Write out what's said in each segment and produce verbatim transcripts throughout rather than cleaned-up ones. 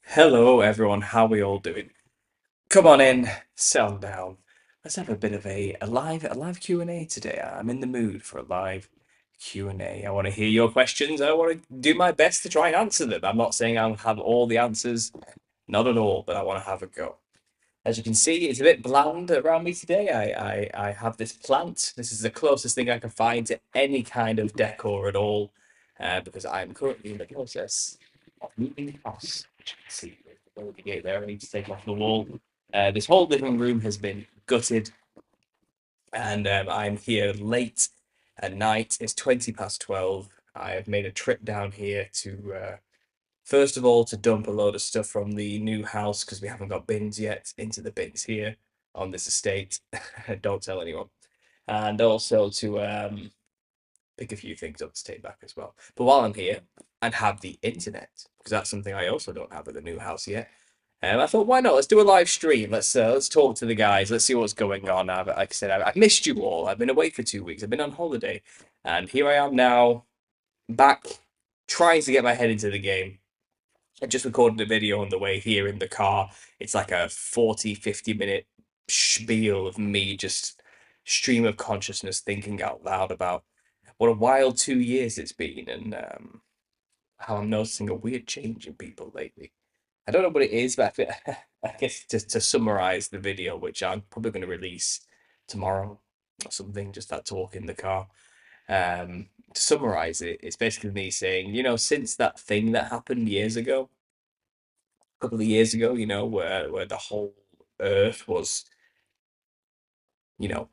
Hello, everyone. How we all doing? Come on in, settle down. Let's have a bit of a, a live a live Q and A today. I'm in the mood for a live Q and A. I want to hear your questions. I want to do my best to try and answer them. I'm not saying I'll have all the answers, not at all, but I want to have a go. As you can see, it's a bit bland around me today. I, I, I have this plant. This is the closest thing I can find to any kind of decor at all, uh, because I'm currently in the process of moving house. As you can see, there's the gate there. I need to take off the wall. Uh, this whole living room has been gutted, and um, I'm here late at night. It's twenty past twelve. I have made a trip down here to uh, first of all, to dump a load of stuff from the new house because we haven't got bins yet into the bins here on this estate. Don't tell anyone. And also to um, pick a few things up to take back as well. But while I'm here, and have the internet because that's something I also don't have at the new house yet. Um, I thought, why not? Let's do a live stream. Let's uh, let's talk to the guys. Let's see what's going on. I've, like I said, I've, I've missed you all. I've been away for two weeks. I've been on holiday, and here I am now, back, trying to get my head into the game. I just recorded a video on the way here in the car. It's like a forty, fifty minute spiel of me just stream of consciousness thinking out loud about what a wild two years it's been and um, how I'm noticing a weird change in people lately. I don't know what it is, but I, feel, I guess to, to summarize the video, which I'm probably going to release tomorrow or something, just that talk in the car. Um, to summarize it, it's basically me saying, you know, since that thing that happened years ago, couple of years ago, you know, where where the whole earth was, you know,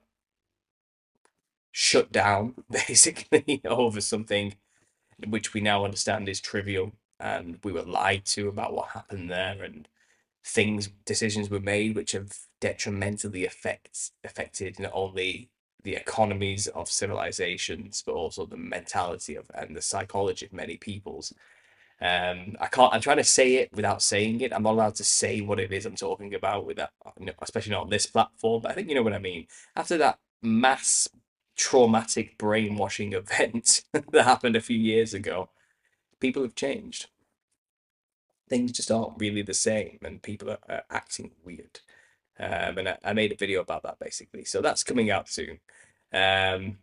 shut down basically over something which we now understand is trivial, and we were lied to about what happened there, and things decisions were made which have detrimentally affects affected not only the economies of civilizations but also the mentality of and the psychology of many peoples. Um, I can't. I'm trying to say it without saying it. I'm not allowed to say what it is I'm talking about with that, you know, especially not on this platform. But I think you know what I mean. After that mass traumatic brainwashing event that happened a few years ago, people have changed. Things just aren't really the same, and people are, are acting weird. Um, and I, I made a video about that basically. So that's coming out soon. Um,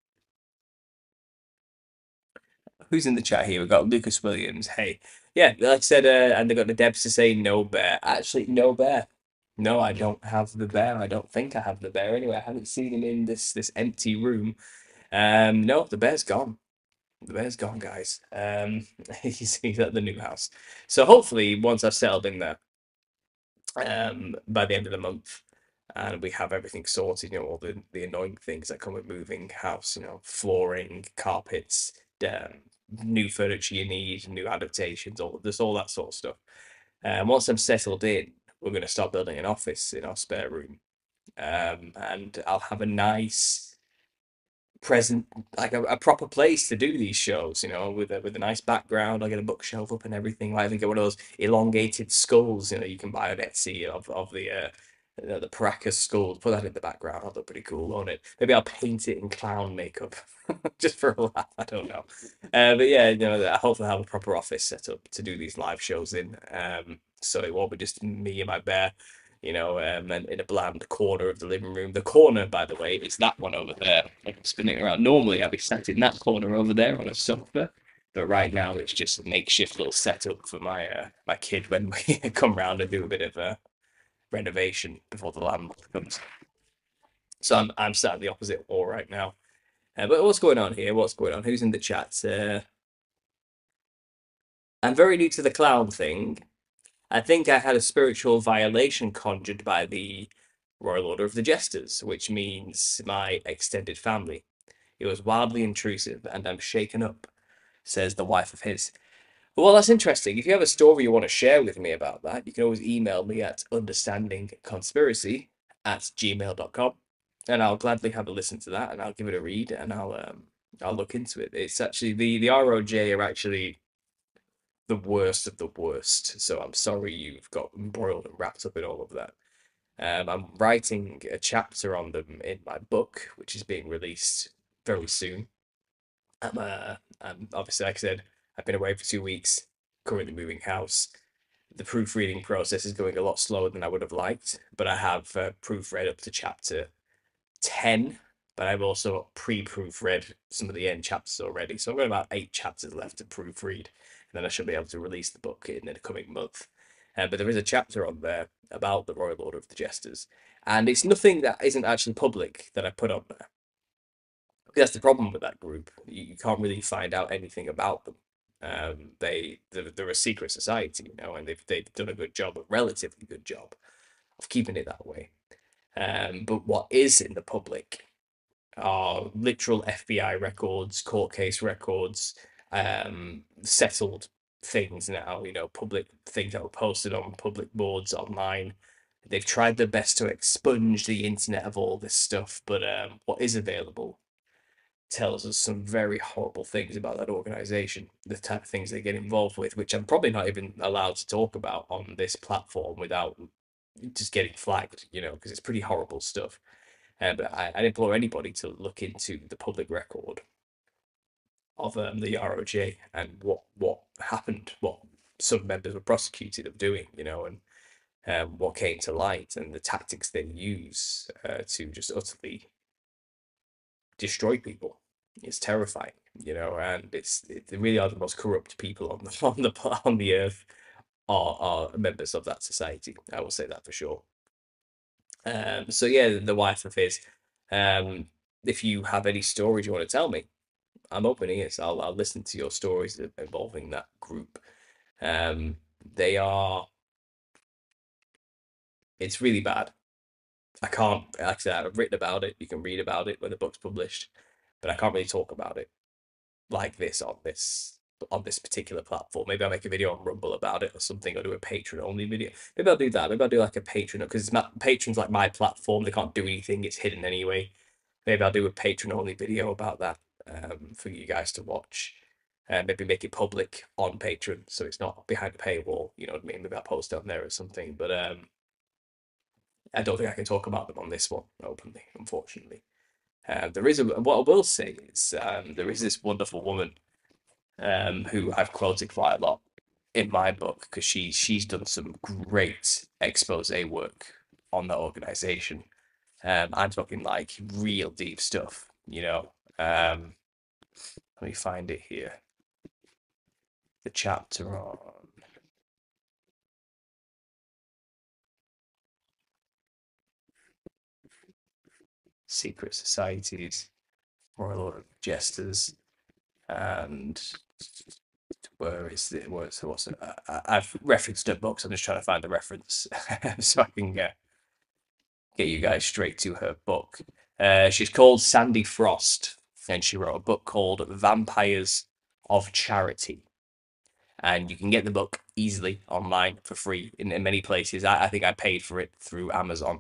who's in the chat here? We've got Lucas Williams. Hey, yeah, like I said, uh, and they got the Debs to say no bear. Actually, no bear. No, I don't have the bear. I don't think I have the bear anyway. I haven't seen him in this this empty room. Um, no, the bear's gone. The bear's gone, guys. Um, he's, he's at the new house. So hopefully, once I've settled in there, um, by the end of the month, and we have everything sorted, you know, all the, the annoying things that come with moving house, you know, flooring, carpets, um, new furniture you need, new adaptations, all this, all that sort of stuff. And once I'm settled in, we're going to start building an office in our spare room, um, and I'll have a nice present, like a, a proper place to do these shows, you know, with a with a nice background. I'll get a bookshelf up and everything. Like, I even get one of those elongated skulls, you know, you can buy on Etsy of of the uh, the, the Paracas skull. Put that in the background. That'll look pretty cool on it. Maybe I'll paint it in clown makeup just for a laugh. I don't know. Uh, but yeah, you know, I hopefully have a proper office set up to do these live shows in. Um, so it won't be just me and my bear, you know, um, and in a bland corner of the living room. The corner, by the way, is that one over there. Like I'm spinning it around. Normally, I'd be sat in that corner over there on a sofa, but right now it's just a makeshift little setup for my uh, my kid when we come round and do a bit of a renovation before the landlord comes. So I'm I'm sat at the opposite wall right now. Uh, but what's going on here? What's going on? Who's in the chat? Uh, I'm very new to the clown thing. I think I had a spiritual violation conjured by the Royal Order of the Jesters, which means my extended family. It was wildly intrusive, and I'm shaken up, says the wife of his. Well, that's interesting. If you have a story you want to share with me about that, you can always email me at understandingconspiracy at gmail dot com, and I'll gladly have a listen to that, and I'll give it a read, and I'll um, I'll look into it. It's actually the the R O J are actually the worst of the worst. So I'm sorry you've got embroiled and wrapped up in all of that. Um, I'm writing a chapter on them in my book, which is being released very soon. I'm, uh, I'm obviously, like I said, I've been away for two weeks, currently moving house. The proofreading process is going a lot slower than I would have liked, but I have uh, proofread up to chapter ten, but I've also pre-proofread some of the end chapters already. So I've got about eight chapters left to proofread, and then I should be able to release the book in the coming month. Uh, but there is a chapter on there about the Royal Order of the Jesters, and it's nothing that isn't actually public that I put on there. That's the problem with that group. You, you can't really find out anything about them. Um, they they're, they're a secret society, you know, and they've they've done a good job, a relatively good job of keeping it that way. Um, but what is in the public are literal F B I records, court case records, um, settled things now, you know, public things that were posted on public boards online. They've tried their best to expunge the internet of all this stuff, but um, what is available tells us some very horrible things about that organization, the type of things they get involved with, which I'm probably not even allowed to talk about on this platform without just getting flagged, you know, because it's pretty horrible stuff. Uh, but I, I implore anybody to look into the public record of um, the R O J and what what happened, what some members were prosecuted of doing, you know, and um, what came to light and the tactics they use uh, to just utterly destroy people. It's terrifying, you know, and it's it, they really are the most corrupt people on the on the on the earth are are members of that society. I will say that for sure. Um, so yeah, the wife of his. Um, if you have any stories you want to tell me, I'm open ears. I'll I'll listen to your stories involving that group. Um, they are. It's really bad. I can't. Like I said, I've written about it. You can read about it when the book's published, but I can't really talk about it like this on this on this particular platform. Maybe I'll make a video on Rumble about it or something, or do a patron only video. Maybe I'll do that. Maybe I'll do like a patron because my patron's like my platform. They can't do anything. It's hidden anyway. Maybe I'll do a patron only video about that um, for you guys to watch. And maybe make it public on Patreon so it's not behind a paywall. You know what I mean? Maybe I'll post it on there or something. But um, I don't think I can talk about them on this one openly, unfortunately. Uh, there is a what I will say is um, there is this wonderful woman um, who I've quoted quite a lot in my book because she she's done some great expose work on the organization. Um, I'm talking like real deep stuff, you know. Um, let me find it here. The chapter on secret societies, Royal Order of Jesters, and where is it? What's what's it? I, I've referenced her books. I'm just trying to find the reference so I can get get you guys straight to her book. Uh, she's called Sandy Frost, and she wrote a book called Vampires of Charity. And you can get the book easily online for free in, in many places. I, I think I paid for it through Amazon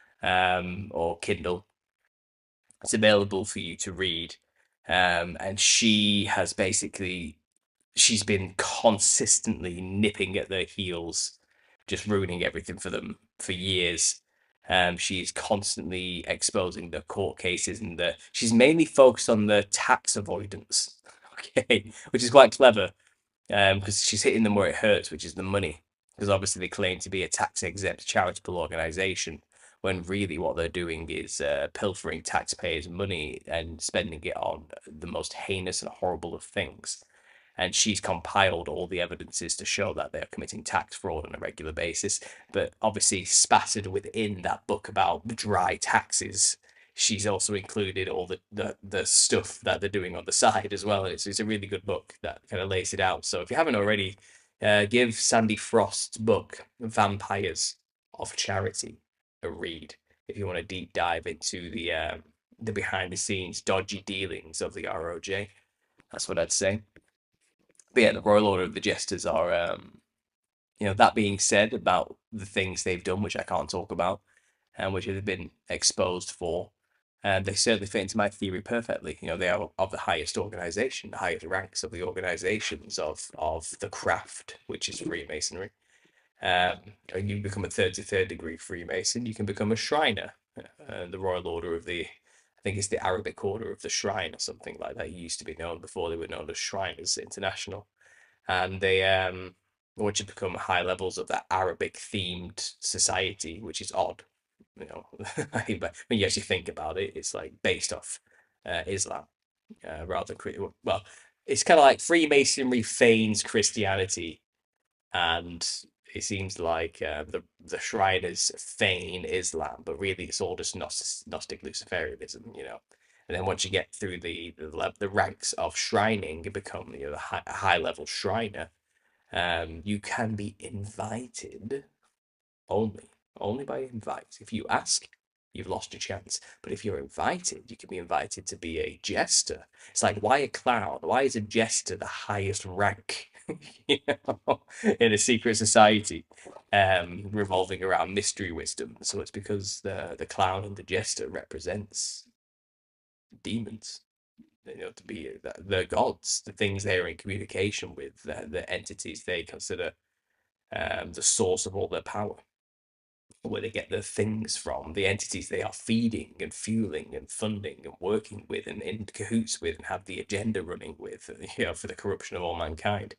um, or Kindle. It's available for you to read. Um, and she has basically she's been consistently nipping at their heels, just ruining everything for them for years. Um, she's constantly exposing the court cases and the she's mainly focused on the tax avoidance, okay, which is quite clever um, because she's hitting them where it hurts, which is the money. Because obviously they claim to be a tax exempt charitable organization, when really what they're doing is uh, pilfering taxpayers' money and spending it on the most heinous and horrible of things. And she's compiled all the evidences to show that they're committing tax fraud on a regular basis. But obviously, spattered within that book about dry taxes, she's also included all the, the, the stuff that they're doing on the side as well. It's, it's a really good book that kind of lays it out. So if you haven't already, uh, give Sandy Frost's book, Vampires of Charity, a read if you want to deep dive into the um, the behind the scenes dodgy dealings of the R O J. That's what I'd say. But yeah, the Royal Order of the Jesters are, um, you know, that being said about the things they've done, which I can't talk about, and which have been exposed for, and they certainly fit into my theory perfectly. You know, they are of the highest organization, the highest ranks of the organizations of of the craft, which is Freemasonry. Um, and you become a thirty-third degree Freemason, you can become a Shriner, uh, the Royal Order of the, I think it's the Arabic Order of the Shrine or something like that. It used to be known before they were known as Shriners International, and they um once you become high levels of that Arabic themed society, which is odd, you know, but when you actually think about it, it's like based off uh, Islam uh, rather than well, it's kind of like Freemasonry feigns Christianity, and it seems like uh, the the Shriners feign Islam, but really it's all just Gnostic, Gnostic Luciferianism, you know. And then once you get through the the, the ranks of shrining, you become you know the high, high level Shriner. Um, you can be invited only, only by invite. If you ask, you've lost your chance. But if you're invited, you can be invited to be a jester. It's like, why a clown? Why is a jester the highest rank you know, in a secret society um, revolving around mystery wisdom? So it's because the the clown and the jester represents demons. You know, to be the, the gods, the things they're in communication with, the, the entities they consider um, the source of all their power, where they get their things from, the entities they are feeding and fueling and funding and working with and in cahoots with and have the agenda running with, you know, for the corruption of all mankind.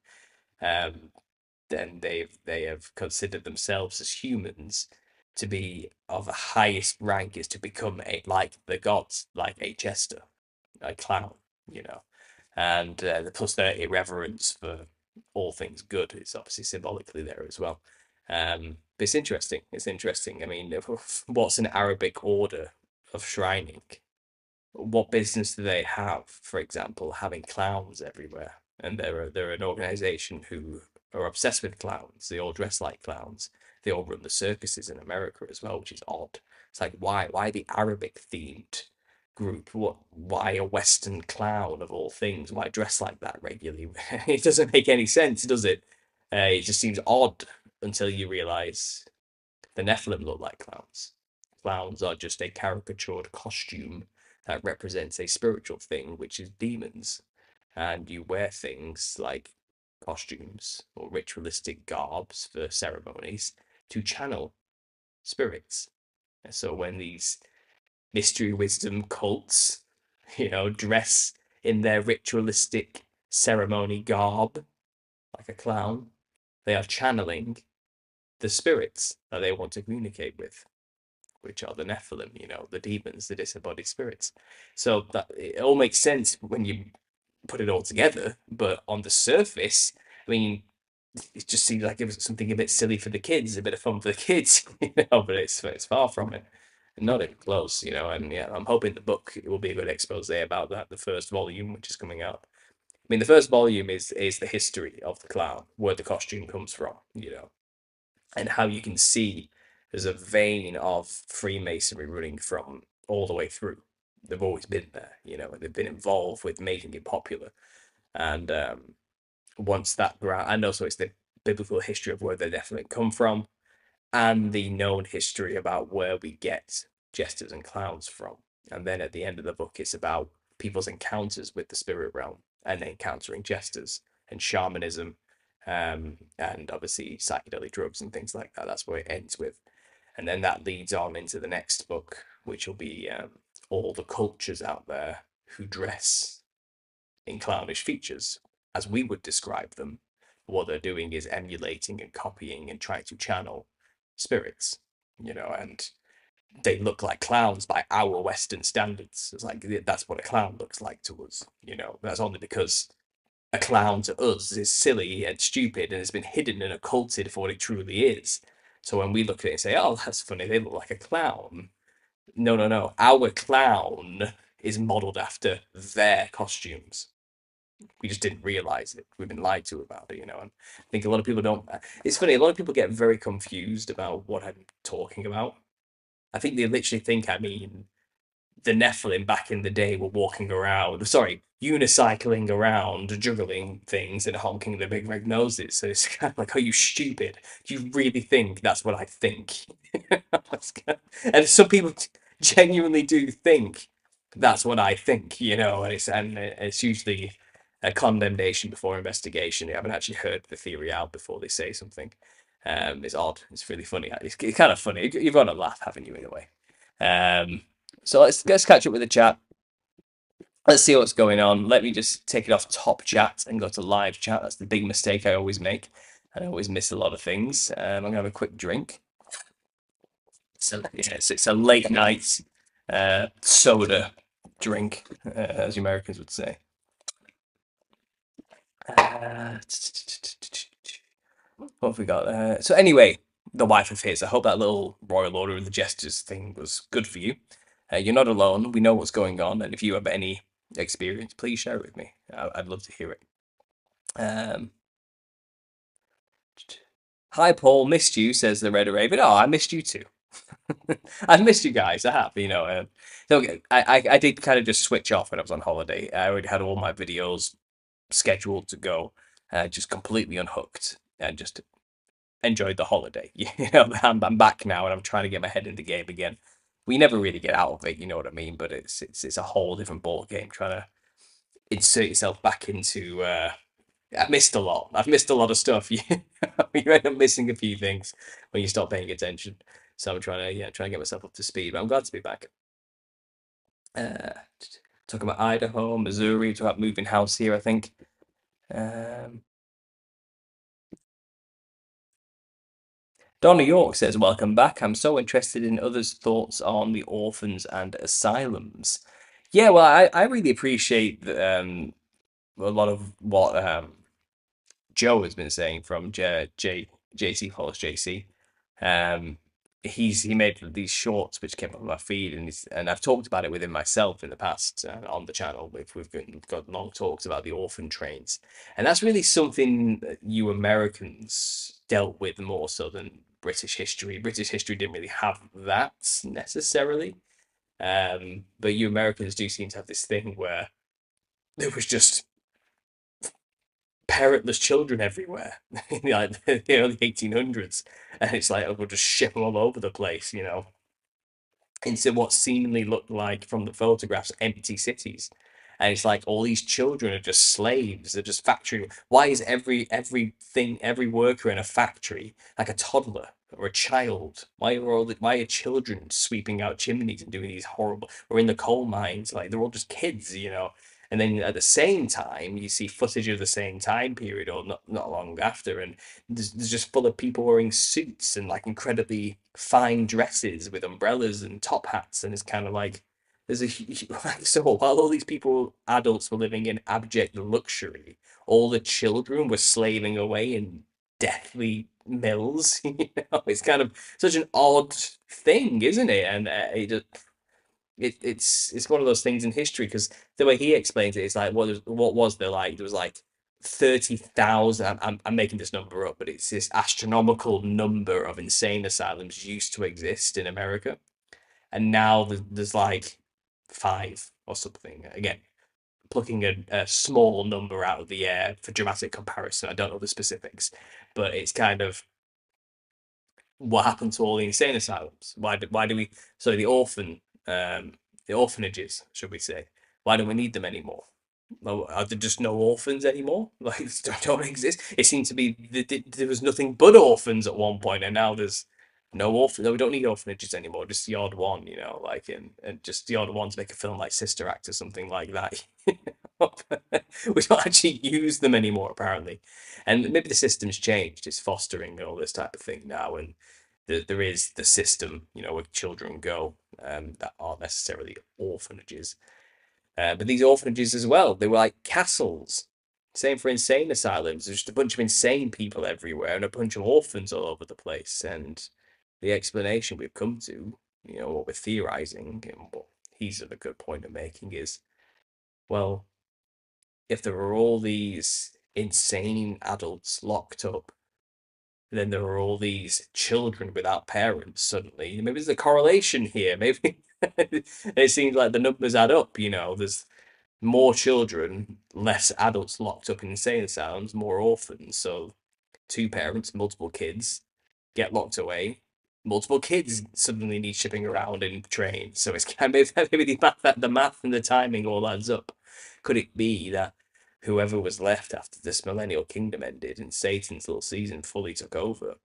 Um, then they've they have considered themselves as humans to be of the highest rank is to become a like the gods, like a jester, a clown, you know, and uh, the plus their irreverence for all things good is obviously symbolically there as well. Um, but it's interesting. It's interesting. I mean, what's an Arabic order of shrining? What business do they have, for example, having clowns everywhere? And they're they're an organization who are obsessed with clowns. They all dress like clowns. They all run the circuses in America as well, which is odd. It's like why why the Arabic themed group? What why a Western clown of all things? Why dress like that regularly? It doesn't make any sense, does it? Uh, it just seems odd until you realize the Nephilim look like clowns. Clowns are just a caricatured costume that represents a spiritual thing, which is demons. And you wear things like costumes or ritualistic garbs for ceremonies to channel spirits. And so when these mystery wisdom cults, you know, dress in their ritualistic ceremony garb like a clown, they are channeling the spirits that they want to communicate with, which are the Nephilim, you know, the demons, the disembodied spirits. So that it all makes sense when you put it all together, but on the surface, I mean, it just seems like it was something a bit silly for the kids, a bit of fun for the kids, you know, but it's it's far from it. Not even close, you know, and yeah, I'm hoping the book it will be a good expose about that, the first volume, which is coming out. I mean, the first volume is is the history of the clown, where the costume comes from, you know, and how you can see there's a vein of Freemasonry running from all the way through. They've always been there, you know, and they've been involved with making it popular. And um, once that ground, and also it's the biblical history of where they definitely come from, and the known history about where we get jesters and clowns from. And then at the end of the book, it's about people's encounters with the spirit realm and encountering jesters and shamanism, um, and obviously psychedelic drugs and things like that. That's where it ends with. And then that leads on into the next book, which will be um, all the cultures out there who dress in clownish features, as we would describe them. What they're doing is emulating and copying and trying to channel spirits, you know, and they look like clowns by our Western standards. It's like that's what a clown looks like to us, you know. That's only because a clown to us is silly and stupid and has been hidden and occulted for what it truly is. So when we look at it and say, "Oh, that's funny," they look like a clown. No, no, no. Our clown is modeled after their costumes. We just didn't realize it. We've been lied to about it, you know. And I think a lot of people don't. It's funny. A lot of people get very confused about what I'm talking about. I think they literally think I mean the Nephilim back in the day were walking around, sorry, unicycling around, juggling things and honking their big red noses. So it's kind of like, are you stupid? Do you really think that's what I think? And some people genuinely do think that's what I think, you know, and it's and it's usually a condemnation before investigation. You haven't actually heard the theory out before they say something. Um, it's odd. It's really funny. It's, it's kind of funny. You've got to laugh, haven't you, in a way? Um, so let's let's catch up with the chat. Let's see what's going on. Let me just take it off top chat and go to live chat. That's the big mistake I always make. I always miss a lot of things. Um, I'm gonna have a quick drink. So yeah, it's, it's a late night uh, soda drink, uh, as the Americans would say. Uh, what have we got? Uh, so anyway, the wife of his. I hope that little Royal Order of the Jesters thing was good for you. Uh, you're not alone. We know what's going on, and if you have any experience, please share it with me. I- I'd love to hear it. Um, Hi, Paul. Missed you, says the Red Raven. Oh, I missed you too. I've missed you guys. I have, you know. Uh, so I, I, I did kind of just switch off when I was on holiday. I already had all my videos scheduled to go, uh, just completely unhooked and just enjoyed the holiday. You know, I'm, I'm back now and I'm trying to get my head in the game again. We never really get out of it, you know what I mean? But it's it's it's a whole different ball game trying to insert yourself back into. Uh, I missed a lot. I've missed a lot of stuff. You, you end up missing a few things when you stop paying attention. So I'm trying to yeah trying to get myself up to speed. But I'm glad to be back. Uh, Talking about Idaho, Missouri, talking about moving house here. I think. Um, Donna York says, "Welcome back. I'm so interested in others' thoughts on the orphans and asylums." Yeah, well, I, I really appreciate um, a lot of what um, Joe has been saying from J, J JC follows J C. Um, he's he made these shorts which came up on my feed, and he's, and I've talked about it within myself in the past uh, on the channel. We've we've got, got long talks about the orphan trains, and that's really something that you Americans dealt with more so than British history. British history didn't really have that necessarily, um, but you Americans do seem to have this thing where there was just parentless children everywhere in like the early eighteen hundreds, and it's like, oh, we'll just ship them all over the place, you know, into what seemingly looked like from the photographs empty cities. And it's like all these children are just slaves. They're just factory. Why is every everything every worker in a factory like a toddler or a child? Why are all the, why are children sweeping out chimneys and doing these horrible? Or in the coal mines, like they're all just kids, you know. And then at the same time, you see footage of the same time period or not, not long after, and there's, there's just full of people wearing suits and like incredibly fine dresses with umbrellas and top hats. And it's kind of like, there's a huge, like, so while all these people, adults, were living in abject luxury, all the children were slaving away in deathly mills. You know, it's kind of such an odd thing, isn't it? And uh, it just it, it's it's one of those things in history because the way he explains it is like what was, what was there like there was like thirty thousand. I'm, I'm I'm making this number up, but it's this astronomical number of insane asylums used to exist in America, and now there's, there's like five or something. Again, plucking a, a small number out of the air for dramatic comparison. I don't know the specifics, but it's kind of what happened to all the insane asylums? Why do, why do we, so the orphan, um, the orphanages, should we say? Why don't we need them anymore? Well, are there just no orphans anymore? Like, don't, don't exist. It seemed to be that there was nothing but orphans at one point, and now there's no orphan. No, we don't need orphanages anymore. Just the odd one, you know, like and, and just the odd one to make a film like Sister Act or something like that. We don't actually use them anymore, apparently, and maybe the system's changed. It's fostering all this type of thing now, and there, there is the system, you know, where children go um, that aren't necessarily orphanages. Uh, but these orphanages as well, they were like castles. Same for insane asylums. There's just a bunch of insane people everywhere and a bunch of orphans all over the place. And the explanation we've come to, you know, what we're theorizing and what he's at a good point of making is, well, if there are all these insane adults locked up, then there are all these children without parents suddenly. Maybe there's a correlation here. Maybe it seems like the numbers add up, you know. There's more children, less adults locked up in insane asylums, more orphans. So two parents, multiple kids get locked away. Multiple kids suddenly need shipping around in trains. So it's kind of maybe the math, the math and the timing all adds up. Could it be that whoever was left after this millennial kingdom ended and Satan's little season fully took over,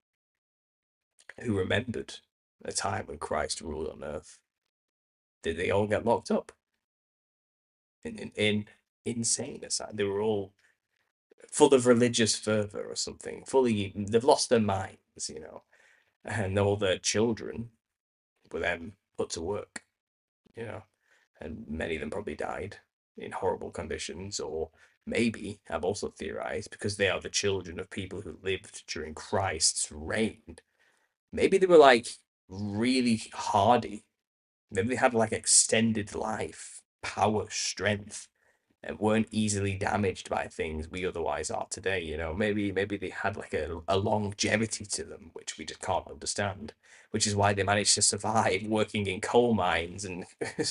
who remembered a time when Christ ruled on earth, did they all get locked up in in, in insane asylum? They were all full of religious fervor or something. Fully, they've lost their minds, you know, and all their children were then put to work, you know, and many of them probably died in horrible conditions, or maybe I've also theorized because they are the children of people who lived during Christ's reign. Maybe they were like really hardy. Maybe they had like extended life, power, strength, and weren't easily damaged by things we otherwise are today. You know, maybe maybe they had like a, a longevity to them, which we just can't understand. Which is why they managed to survive working in coal mines and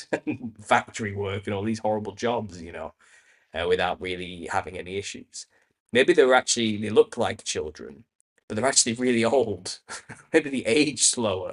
factory work and all these horrible jobs. You know, uh, without really having any issues. Maybe they were actually they look like children, but they're actually really old. Maybe they age slower.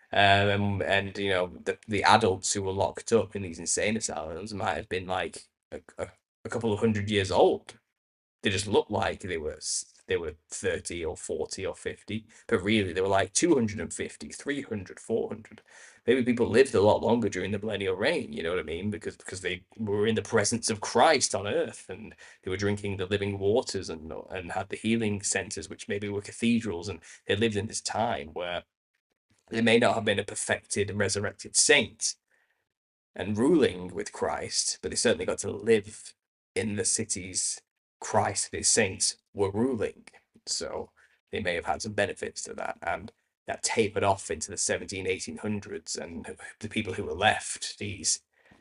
Um, and you know the the adults who were locked up in these insane asylums might have been like a, a, a couple of hundred years old. They just looked like they were they were thirty or forty or fifty, but really they were like two hundred fifty, three hundred, four hundred. Maybe people lived a lot longer during the millennial reign, you know what I mean? Because because they were in the presence of Christ on earth and they were drinking the living waters and and had the healing centers, which maybe were cathedrals, and they lived in this time where they may not have been a perfected and resurrected saint and ruling with Christ, but they certainly got to live in the cities Christ and his saints were ruling. So they may have had some benefits to that. And that tapered off into the seventeen, eighteen hundreds, and the people who were left, these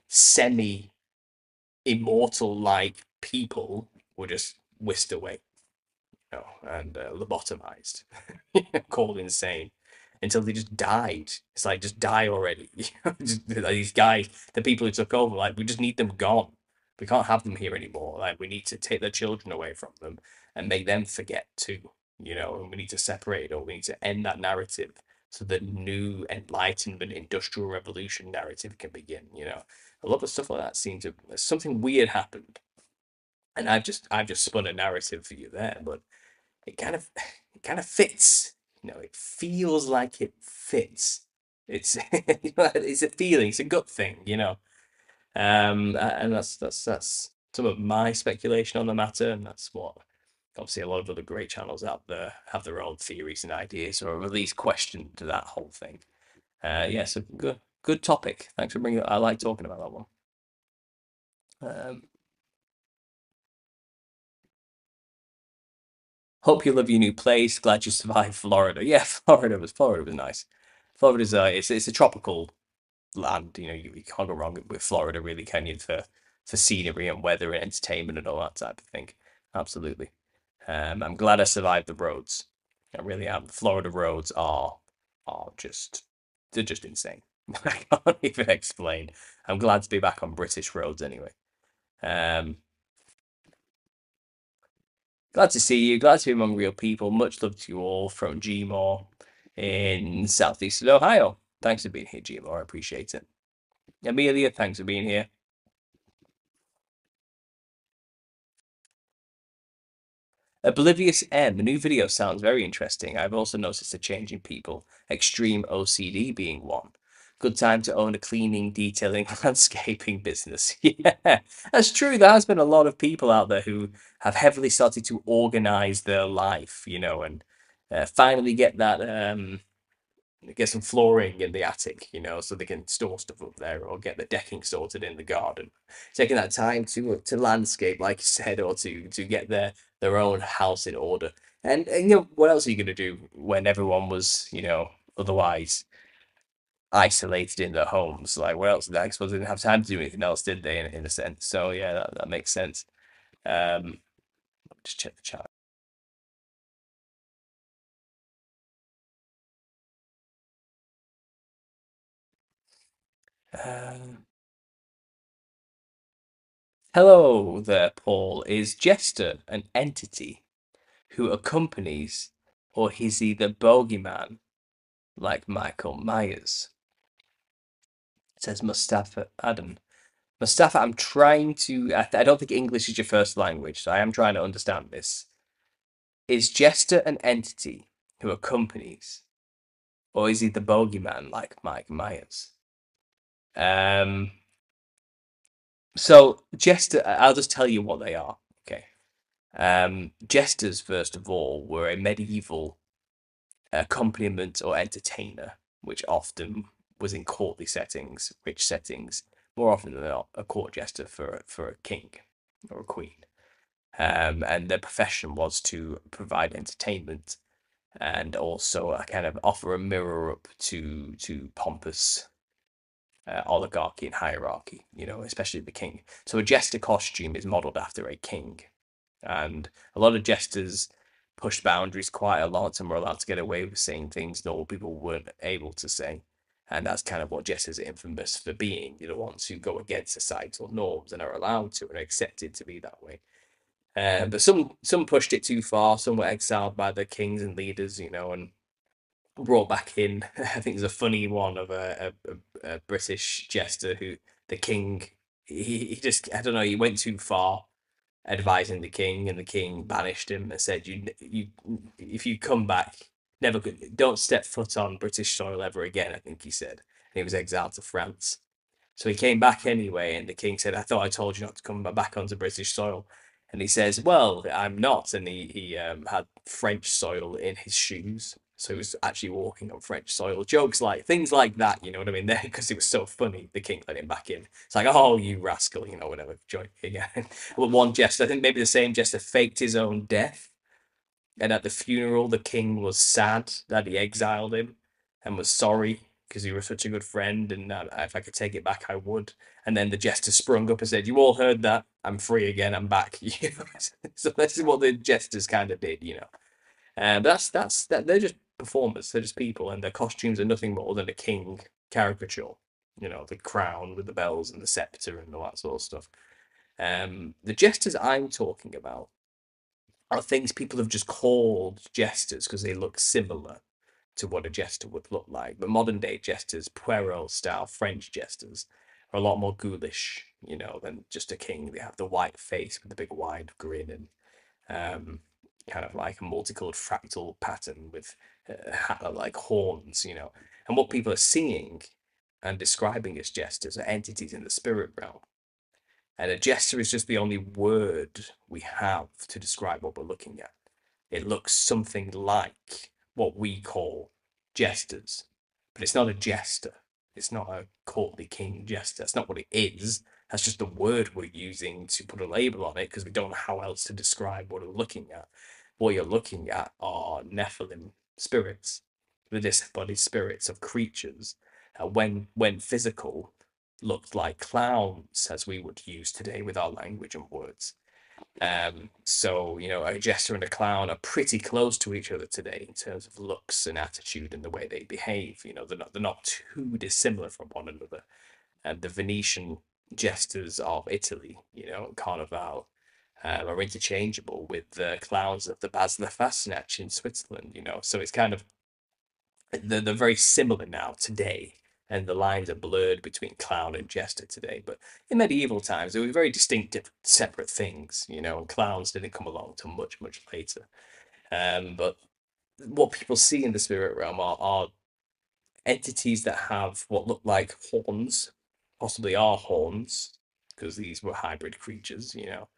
semi immortal like people, were just whisked away, you know, and uh, lobotomized, called insane until they just died. It's like just die already. Just, like, these guys, the people who took over, like we just need them gone. We can't have them here anymore. Like we need to take their children away from them and make them forget too. You know, and we need to separate, or we need to end that narrative so the new Enlightenment, Industrial Revolution narrative can begin. You know, a lot of stuff like that seems to something weird happened, and I've just I've just spun a narrative for you there, but it kind of it kind of fits. You know, it feels like it fits. It's it's a feeling, it's a gut thing, you know. Um, and that's that's that's some of my speculation on the matter, and that's what obviously a lot of other great channels out there have their own theories and ideas, or at least question to that whole thing. Uh, yeah, so good good topic. Thanks for bringing it. I like talking about that one. Um, Hope you love your new place. Glad you survived Florida. Yeah, Florida was Florida was nice. Florida's uh, it's it's a tropical land. You know, you, you can't go wrong with Florida, really, can you? For for scenery and weather and entertainment and all that type of thing. Absolutely. Um, I'm glad I survived the roads. I really am. Florida roads are are just they're just insane. I can't even explain. I'm glad to be back on British roads anyway. Um, Glad to see you. Glad to be among real people. Much love to you all from Gmore in southeastern Ohio. Thanks for being here, Gmore. I appreciate it. Amelia, thanks for being here. Oblivious M, the new video sounds very interesting. I've also noticed a change in people, extreme O C D being one. Good time to own a cleaning, detailing, landscaping business. Yeah, that's true. There has been a lot of people out there who have heavily started to organize their life, you know, and uh, finally get that um, get some flooring in the attic, you know, so they can store stuff up there, or get the decking sorted in the garden. Taking that time to to landscape, like you said, or to to get their their own house in order. And, and you know, what else are you gonna do when everyone was, you know, otherwise isolated in their homes? Like, what else? I suppose they didn't have time to do anything else, did they? In, in a sense. So yeah, that, that makes sense. Um, let me just check the chat. Um, Hello there, Paul. Is Jester an entity who accompanies, or is he the bogeyman like Michael Myers? Says Mustafa Adam. Mustafa, I'm trying to. I, I don't think English is your first language, so I am trying to understand this. Is Jester an entity who accompanies, or is he the bogeyman like Mike Myers? Um, so Jester, I'll just tell you what they are. Okay. Um, jesters, first of all, were a medieval accompaniment or entertainer, which often was in courtly settings, rich settings, more often than not, a court jester for for a king or a queen. Um, and their profession was to provide entertainment and also a kind of offer a mirror up to to pompous uh, oligarchy and hierarchy, you know, especially the king. So a jester costume is modeled after a king, and a lot of jesters pushed boundaries quite a lot and were allowed to get away with saying things normal people weren't able to say. And that's kind of what jesters are infamous for being. They're the ones who go against societal norms and are allowed to and are accepted to be that way. Uh, but some some pushed it too far. Some were exiled by the kings and leaders, you know, and brought back in. I think there's a funny one of a, a, a British jester who the king he, he just I don't know he went too far advising the king, and the king banished him and said, "You you if you come back, never don't step foot on British soil ever again." I think he said, and he was exiled to France. So he came back anyway, and the king said, "I thought I told you not to come back onto British soil." And he says, "Well, I'm not." And he, he um, had French soil in his shoes. So he was actually walking on French soil. Jokes like things like that, you know what I mean? There, because it was so funny, the king let him back in. It's like, oh, you rascal, you know, whatever. Join again. Well, one jester, I think maybe the same jester faked his own death, and at the funeral, the king was sad that he exiled him and was sorry because he was such a good friend. And uh, if I could take it back, I would. And then the jester sprung up and said, "You all heard that? I'm free again. I'm back." You know? So this is what the jesters kind of did, you know. And that's that's that. They're just performers. They're just people, and their costumes are nothing more than a king caricature. You know, the crown with the bells and the scepter and all that sort of stuff. Um, the jesters I'm talking about are things people have just called jesters because they look similar to what a jester would look like. But modern day jesters, Poirot style French jesters, are a lot more ghoulish, you know, than just a king. They have the white face with the big wide grin and um, kind of like a multicolored fractal pattern with uh, like horns, you know. And what people are seeing and describing as jesters are entities in the spirit realm. And a jester is just the only word we have to describe what we're looking at. It looks something like what we call jesters, but it's not a jester. It's not a courtly king jester. That's not what it is. That's just the word we're using to put a label on it because we don't know how else to describe what we're looking at. What you're looking at are Nephilim spirits, the disembodied spirits of creatures. Uh, when when physical, looked like clowns, as we would use today with our language and words. Um, so, you know, a jester and a clown are pretty close to each other today in terms of looks and attitude and the way they behave. You know, they're not they're not too dissimilar from one another. And the Venetian jesters of Italy, you know, Carnival, um, are interchangeable with the clowns of the Basler Fastnacht in Switzerland. You know, so it's kind of they're, they're very similar now today, and the lines are blurred between clown and jester today. But in medieval times, they were very distinctive, separate things, you know, and clowns didn't come along till much, much later. Um, but what people see in the spirit realm are, are entities that have what look like horns, possibly are horns, because these were hybrid creatures, you know.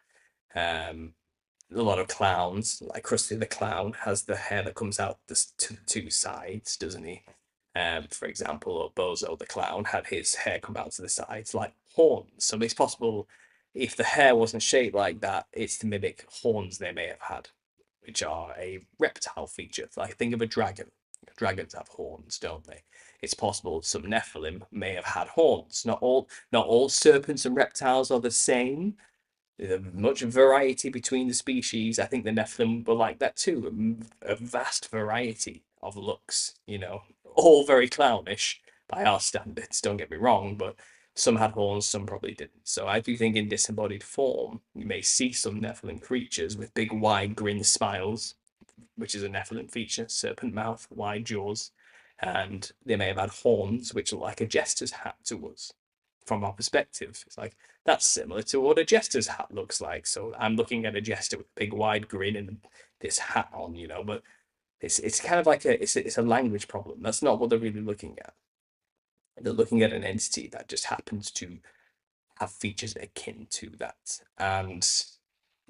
Um, a lot of clowns, like Krusty the Clown, has the hair that comes out the two, two sides, doesn't he? Um, for example, or Bozo the Clown had his hair come out to the sides like horns. So it's possible if the hair wasn't shaped like that, it's to mimic horns they may have had, which are a reptile feature. Like think of a dragon. Dragons have horns, don't they? It's possible some Nephilim may have had horns. Not all, not all serpents and reptiles are the same. There's much variety between the species. I think the Nephilim were like that too. A vast variety of looks, you know, all very clownish by our standards, don't get me wrong, but some had horns, some probably didn't. So I do think in disembodied form, you may see some Nephilim creatures with big wide grin smiles, which is a Nephilim feature, serpent mouth, wide jaws, and they may have had horns, which look like a jester's hat to us from our perspective. It's like that's similar to what a jester's hat looks like. So I'm looking at a jester with a big wide grin and this hat on, you know, but it's it's kind of like a it's a, it's a language problem. That's not what they're really looking at. They're looking at an entity that just happens to have features akin to that. And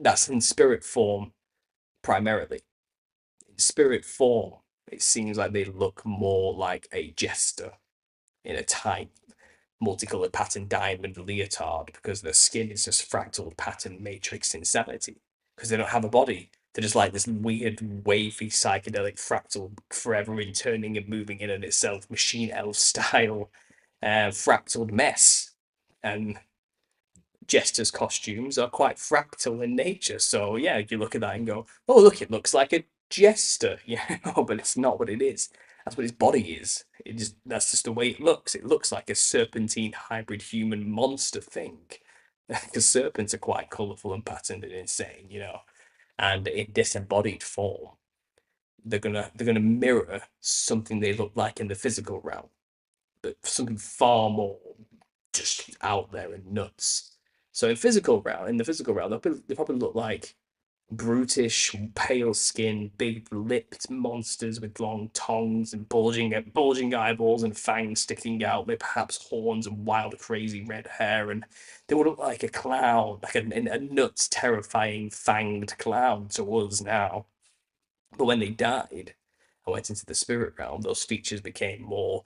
That's in spirit form primarily. In spirit form, it seems like they look more like a jester in a tight multicolored pattern diamond leotard because their skin is just fractal pattern matrix insanity because they don't have a body. They're just like this weird, wavy, psychedelic fractal, forever in turning and moving in and itself, machine elf style, uh, fractaled mess. And Jester's costumes are quite fractal in nature. So yeah, you look at that and go, "Oh, look, it looks like a jester," you know, but it's not what it is. That's what his body is. It just that's just the way it looks. It looks like a serpentine hybrid human monster thing. Because serpents are quite colourful and patterned and insane, you know. And in disembodied form, they're gonna they're gonna mirror something they look like in the physical realm, but something far more just out there and nuts. So in physical realm, in the physical realm, they'll, they probably look like brutish, pale skin, big lipped monsters with long tongues and bulging bulging eyeballs and fangs sticking out, with perhaps horns and wild, crazy red hair, and they would look like a clown, like a, a nuts, terrifying, fanged clown to us now. But when they died and went into the spirit realm, those features became more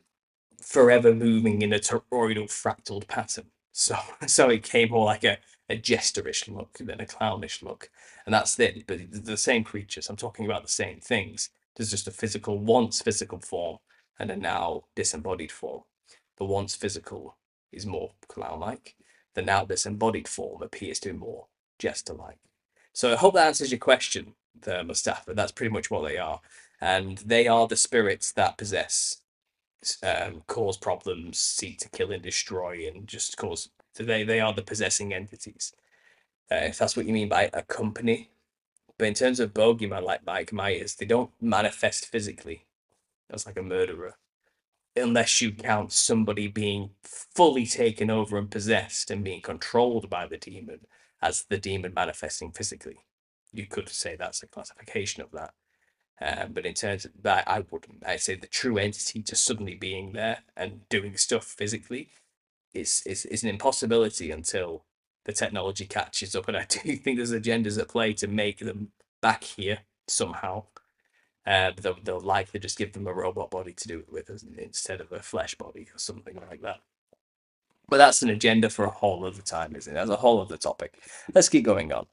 forever moving in a toroidal fractaled pattern. So so it came more like a, a jesterish look than a clownish look. And that's it. But the same creatures. I'm talking about the same things. There's just a physical, once physical form and a now disembodied form. The once physical is more clown-like. The now disembodied form appears to be more jester-like. So I hope that answers your question there, Mustafa. That's pretty much what they are. And they are the spirits that possess um, cause problems, seek to kill and destroy, and just cause. So they they are the possessing entities. Uh, if that's what you mean by a company. But in terms of bogeyman like Mike Myers, they don't manifest physically. That's like a murderer, unless you count somebody being fully taken over and possessed and being controlled by the demon as the demon manifesting physically. You could say that's a classification of that. Um, but in terms of that, I wouldn't. I'd say the true entity just suddenly being there and doing stuff physically is is, is an impossibility until the technology catches up. And I do think there's agendas at play to make them back here somehow. Uh, they'll, they'll likely just give them a robot body to do it with instead of a flesh body or something like that. But that's an agenda for a whole other time, isn't it? That's a whole other topic. Let's keep going on.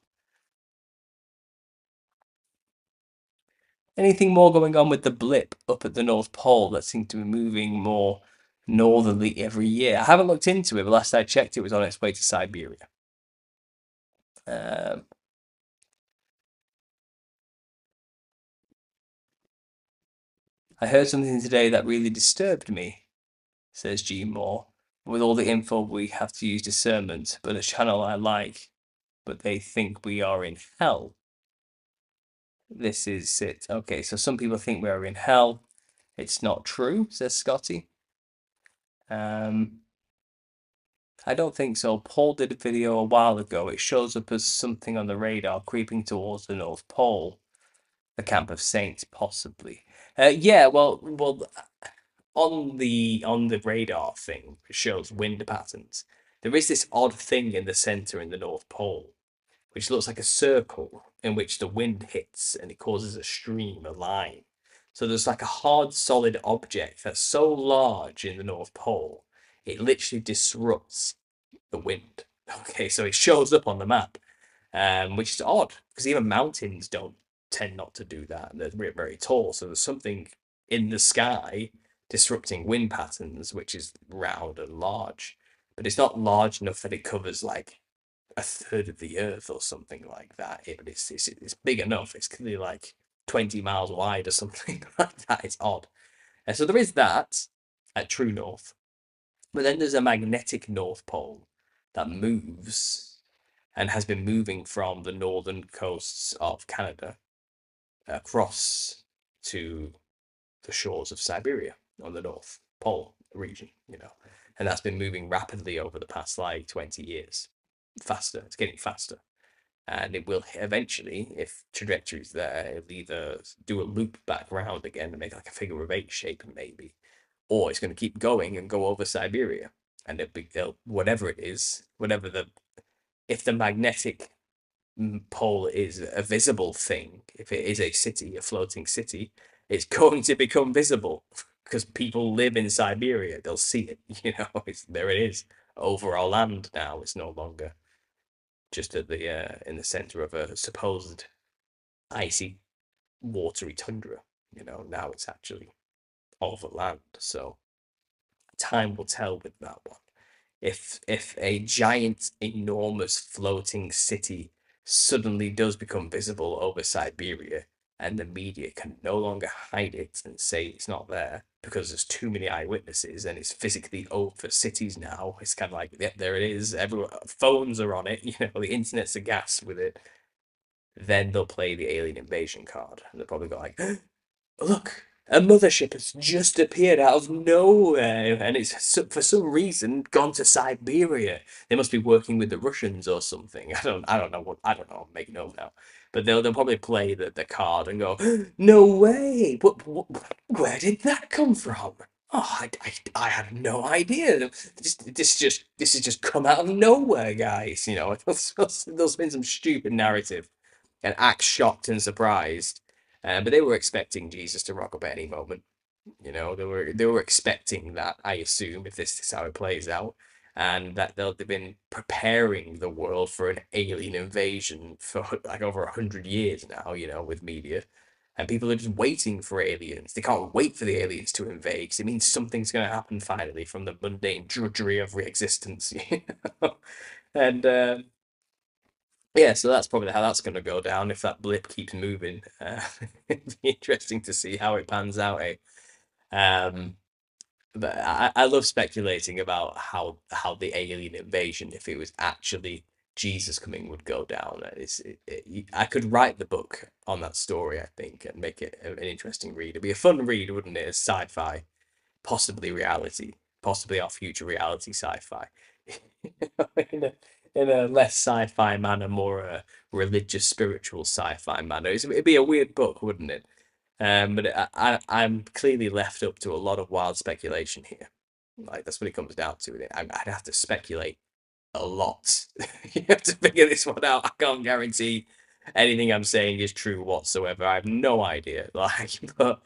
Anything more going on with the blip up at the North Pole that seemed to be moving more northerly every year? I haven't looked into it, but last I checked, it was on its way to Siberia. Um, I heard something today that really disturbed me, says G Moore. With all the info, we have to use discernment, but a channel I like, but they think we are in hell. This is it. Okay, so some people think we are in hell. It's not true, says Scotty. Um, I don't think so. Paul did a video a while ago. It shows up as something on the radar creeping towards the North Pole. The camp of saints, possibly. Uh, yeah, well, well, on the on the radar thing, it shows wind patterns. There is this odd thing in the center in the North Pole, which looks like a circle in which the wind hits and it causes a stream, a line. So there's like a hard, solid object that's so large in the North Pole, it literally disrupts the wind. Okay, so it shows up on the map, um, which is odd because even mountains don't tend not to do that. They're very, very tall, so there's something in the sky disrupting wind patterns, which is round and large, but it's not large enough that it covers like a third of the Earth or something like that. It, it's, it's it's big enough. It's clearly like twenty miles wide or something like that. It's odd. And so there is that at true north, but then there's a magnetic North Pole that moves and has been moving from the northern coasts of Canada across to the shores of Siberia on the North Pole region, you know, and that's been moving rapidly over the past like twenty years. Faster, it's getting faster. And it will eventually, if trajectory's there, it'll either do a loop back round again and make like a figure of eight shape, maybe, or it's going to keep going and go over Siberia. And it'll be, it'll, whatever it is, whatever the, if the magnetic m- pole is a visible thing, if it is a city, a floating city, it's going to become visible because people live in Siberia. They'll see it. You know, it's, there it is over our land now. It's no longer just at the uh, in the center of a supposed icy, watery tundra. You know, now it's actually over land. So time will tell with that one. If if a giant, enormous floating city suddenly does become visible over Siberia, and the media can no longer hide it and say it's not there because there's too many eyewitnesses and it's physically over cities now. It's kind of like, yep, there it is. Everyone, phones are on it. You know, the internet's aghast with it. Then they'll play the alien invasion card. And they'll probably go like, look, a mothership has just appeared out of nowhere, and it's for some reason gone to Siberia. They must be working with the Russians or something. I don't, I don't know what, I don't know. I'm making up now, but they'll they'll probably play the, the card and go, no way! What, what, where did that come from? Oh, I, I, I had no idea. This, this just this has just come out of nowhere, guys. You know, there'll been some stupid narrative and act shocked and surprised. Uh, but they were expecting Jesus to rock up at any moment. You know, they were they were expecting that, I assume, if this is how it plays out, and that they'll have been preparing the world for an alien invasion for like over a hundred years now. You know, with media, and people are just waiting for aliens. They can't wait for the aliens to invade because it means something's going to happen finally from the mundane drudgery of existence. You know? And um, yeah, so that's probably how that's going to go down if that blip keeps moving. Uh, it'd be interesting to see how it pans out. Eh? Um, but I, I love speculating about how how the alien invasion, if it was actually Jesus coming, would go down. It's, it, it, I could write the book on that story, I think, and make it an interesting read. It'd be a fun read, wouldn't it? As sci-fi, possibly reality, possibly our future reality sci-fi. in a, in a less sci-fi manner, more a religious, spiritual sci-fi manner. It'd be a weird book, wouldn't it? Um, but I, I, I'm clearly left up to a lot of wild speculation here. Like that's what it comes down to. I, I'd have to speculate a lot. You have to figure this one out. I can't guarantee anything I'm saying is true whatsoever. I have no idea. Like, but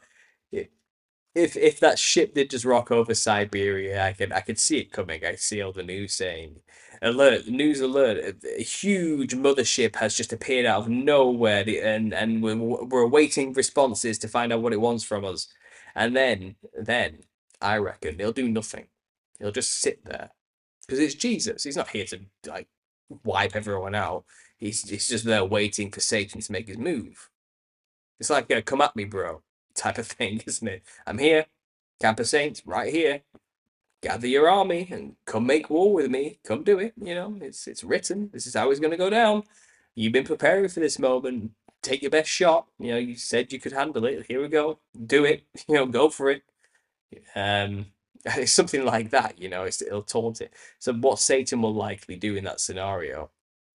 if if that ship did just rock over Siberia, I could I could see it coming. I see all the news saying, "Alert! News alert! A huge mothership has just appeared out of nowhere, and and we're we're awaiting responses to find out what it wants from us." And then then I reckon he'll do nothing. He'll just sit there because it's Jesus. He's not here to like wipe everyone out. He's he's just there waiting for Satan to make his move. It's like a "come at me, bro" type of thing, isn't it? I'm here, Campus Saints, right here. Gather your army and come make war with me. Come do it. You know, it's it's written. This is how it's going to go down. You've been preparing for this moment. Take your best shot. You know, you said you could handle it. Here we go. Do it. You know, go for it. Um, it's something like that. You know, it's, it'll taunt it. So what Satan will likely do in that scenario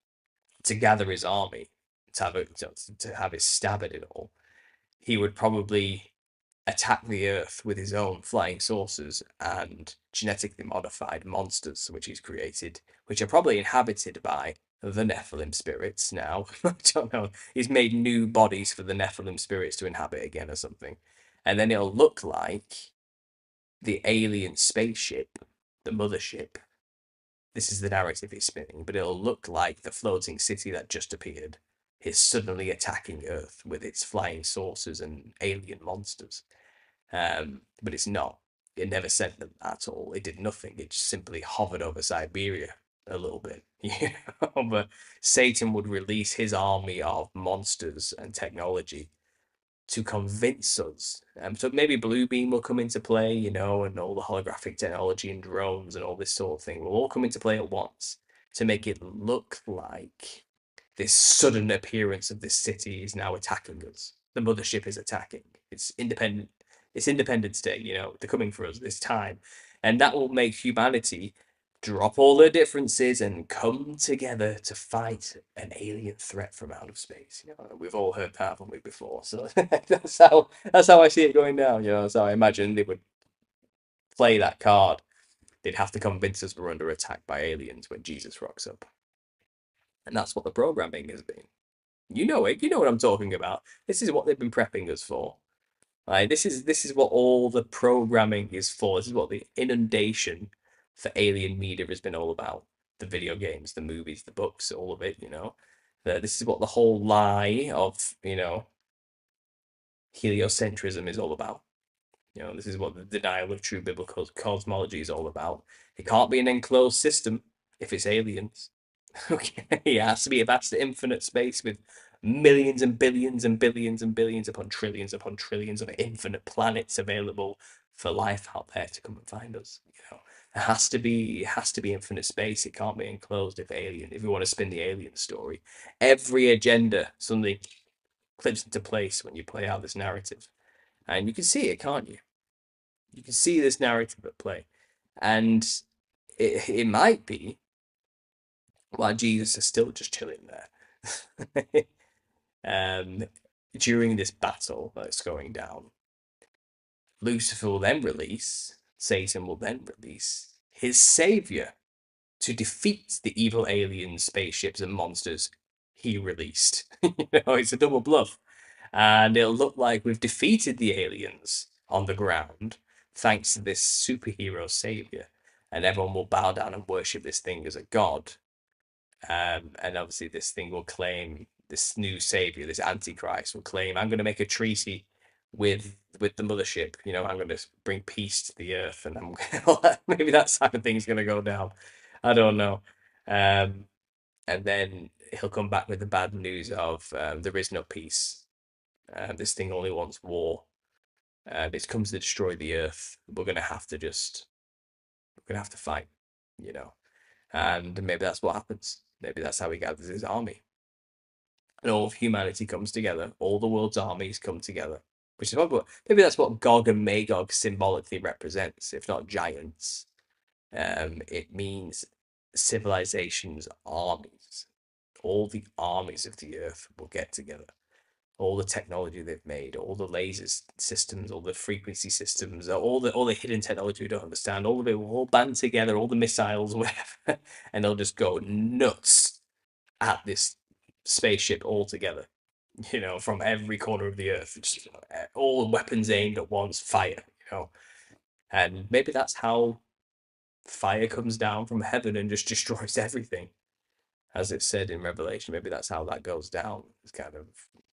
to gather his army, to have it, to, to have his stab at it all, he would probably attack the Earth with his own flying saucers and genetically modified monsters, which he's created, which are probably inhabited by the Nephilim spirits now. I don't know. He's made new bodies for the Nephilim spirits to inhabit again or something. And then it'll look like the alien spaceship, the mothership. This is the narrative he's spinning, but it'll look like the floating city that just appeared is suddenly attacking Earth with its flying saucers and alien monsters. Um, but it's not. It never sent them at all. It did nothing. It just simply hovered over Siberia a little bit. You know? But Satan would release his army of monsters and technology to convince us. Um, so maybe Bluebeam will come into play, you know, and all the holographic technology and drones and all this sort of thing will all come into play at once to make it look like this sudden appearance of this city is now attacking us. The mothership is attacking. It's independent. It's Independence Day. You know, they're coming for us this time, and that will make humanity drop all their differences and come together to fight an alien threat from out of space. You know, we've all heard that, haven't we, before? So that's how that's how I see it going down. You know, so I imagine they would play that card. They'd have to convince us we're under attack by aliens when Jesus rocks up. And that's what the programming has been. You know it. You know what I'm talking about. This is what they've been prepping us for. Right? This is this is what all the programming is for. This is what the inundation for alien media has been all about. The video games, the movies, the books, all of it. You know, Uh, this is what the whole lie of you know heliocentrism is all about. You know, this is what the denial of true biblical cosmology is all about. It can't be an enclosed system if it's aliens. Okay, it has to be a vast infinite space with millions and billions and billions and billions upon trillions upon trillions of infinite planets available for life out there to come and find us. You know, it has to be it has to be infinite space. It can't be enclosed if alien. If we want to spin the alien story, every agenda suddenly clips into place when you play out this narrative, and you can see it, can't you? You can see this narrative at play, and it it might be while Jesus is still just chilling there. um, During this battle that's going down, Lucifer will then release, Satan will then release his savior to defeat the evil alien spaceships and monsters he released. You know, it's a double bluff. And it'll look like we've defeated the aliens on the ground thanks to this superhero savior. And everyone will bow down and worship this thing as a god. Um, and obviously, this thing will claim this new savior, this antichrist, will claim, "I'm going to make a treaty with with the mothership. You know, I'm going to bring peace to the earth." And I'm maybe that side of thing's going to go down. I don't know. Um, and then he'll come back with the bad news of um, there is no peace. Uh, this thing only wants war. Uh, it comes to destroy the earth. We're going to have to just we're going to have to fight. You know. And maybe that's what happens. Maybe that's how he gathers his army. And all of humanity comes together. All the world's armies come together. Which is what, maybe that's what Gog and Magog symbolically represents, if not giants. Um, it means civilizations, armies. All the armies of the earth will get together. All the technology they've made, all the lasers systems, all the frequency systems, all the all the hidden technology we don't understand, all of it will all band together, all the missiles, whatever, and they'll just go nuts at this spaceship altogether. You know, from every corner of the earth, just uh, all weapons aimed at once, fire. You know, and maybe that's how fire comes down from heaven and just destroys everything, as it said in Revelation. Maybe that's how that goes down. It's kind of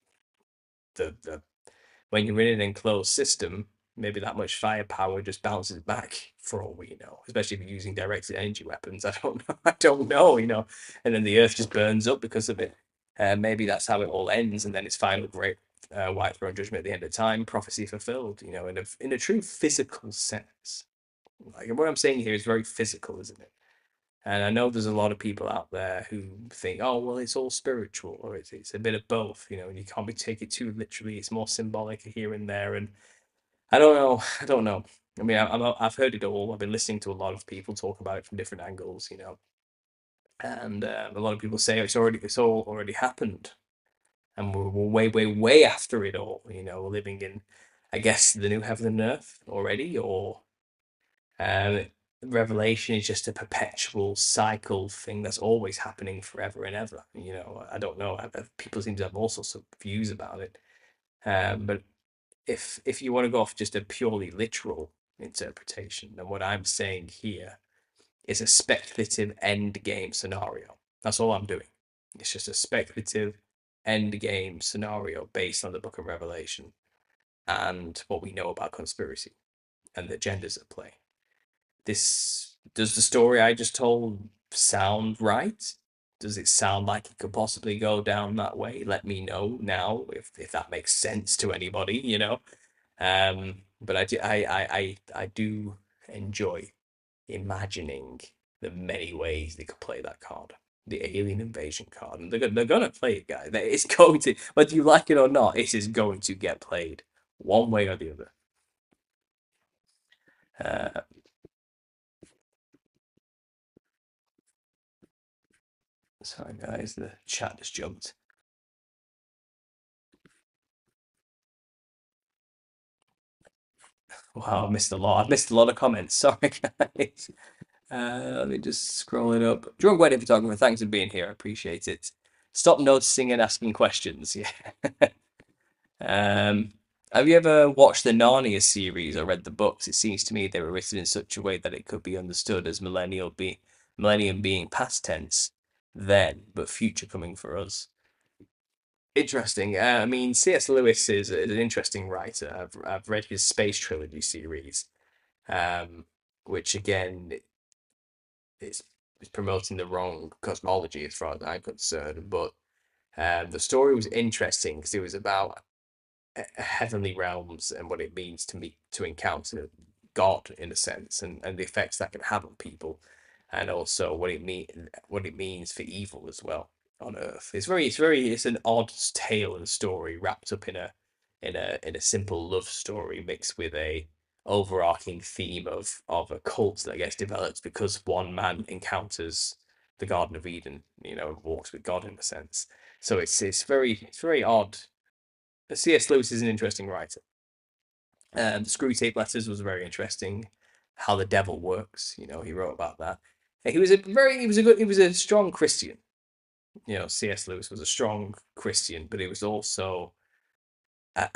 the the when you're in an enclosed system, maybe that much firepower just bounces back for all we know, especially if you're using directed energy weapons. I don't know. I don't know, you know. And then the earth just burns up because of it. Uh, maybe that's how it all ends, and then it's final great uh, white throne judgment at the end of time, prophecy fulfilled, you know, in a in a true physical sense. Like what I'm saying here is very physical, isn't it? And I know there's a lot of people out there who think, oh, well, it's all spiritual, or it's, it's a bit of both, you know, and you can't be take it too literally. It's more symbolic here and there. And I don't know. I don't know. I mean, I, I'm, I've heard it all. I've been listening to a lot of people talk about it from different angles, you know, and um, a lot of people say it's already, it's all already happened. And we're, we're way, way, way after it all, you know, we're living in, I guess, the new heaven and earth already, or um, Revelation is just a perpetual cycle thing that's always happening forever and ever. You know, I don't know. I, people seem to have all sorts of views about it. Um, but if if you want to go off just a purely literal interpretation, then what I'm saying here is a speculative end game scenario. That's all I'm doing. It's just a speculative end game scenario based on the Book of Revelation and what we know about conspiracy and the agendas at play. This does the story I just told sound right? Does it sound like it could possibly go down that way? Let me know now if if that makes sense to anybody, you know. Um, but I do, I, I, I, I do enjoy imagining the many ways they could play that card, the alien invasion card, and they're go- they're gonna play it, guys. It's going to, whether you like it or not, it is going to get played one way or the other. Uh, Sorry, guys, the chat just jumped. Wow, I missed a lot. I've missed a lot of comments. Sorry, guys. Uh, let me just scroll it up. Drunk Wedding Photographer, thanks for being here. I appreciate it. Stop noticing and asking questions. Yeah. Um, have you ever watched the Narnia series or read the books? It seems to me they were written in such a way that it could be understood as millennial be millennium being past tense then, but future coming for us. Interesting. Uh, I mean, C S. Lewis is, is an interesting writer. I've I've read his Space Trilogy series, um, which again is is promoting the wrong cosmology as far as I'm concerned. But um, the story was interesting because it was about heavenly realms and what it means to meet to encounter God in a sense, and, and the effects that can have on people, and also what it mean what it means for evil as well on Earth. It's very it's very it's an odd tale and story wrapped up in a in a in a simple love story mixed with a overarching theme of of a cult that gets developed because one man encounters the Garden of Eden, you know, walks with God in a sense. So it's it's very it's very odd. C S. Lewis is an interesting writer. Um, the Screwtape Letters was very interesting. How the Devil Works, you know, he wrote about that. He was a very, he was a good, he was a strong Christian. You know, C S. Lewis was a strong Christian, but he was also, uh,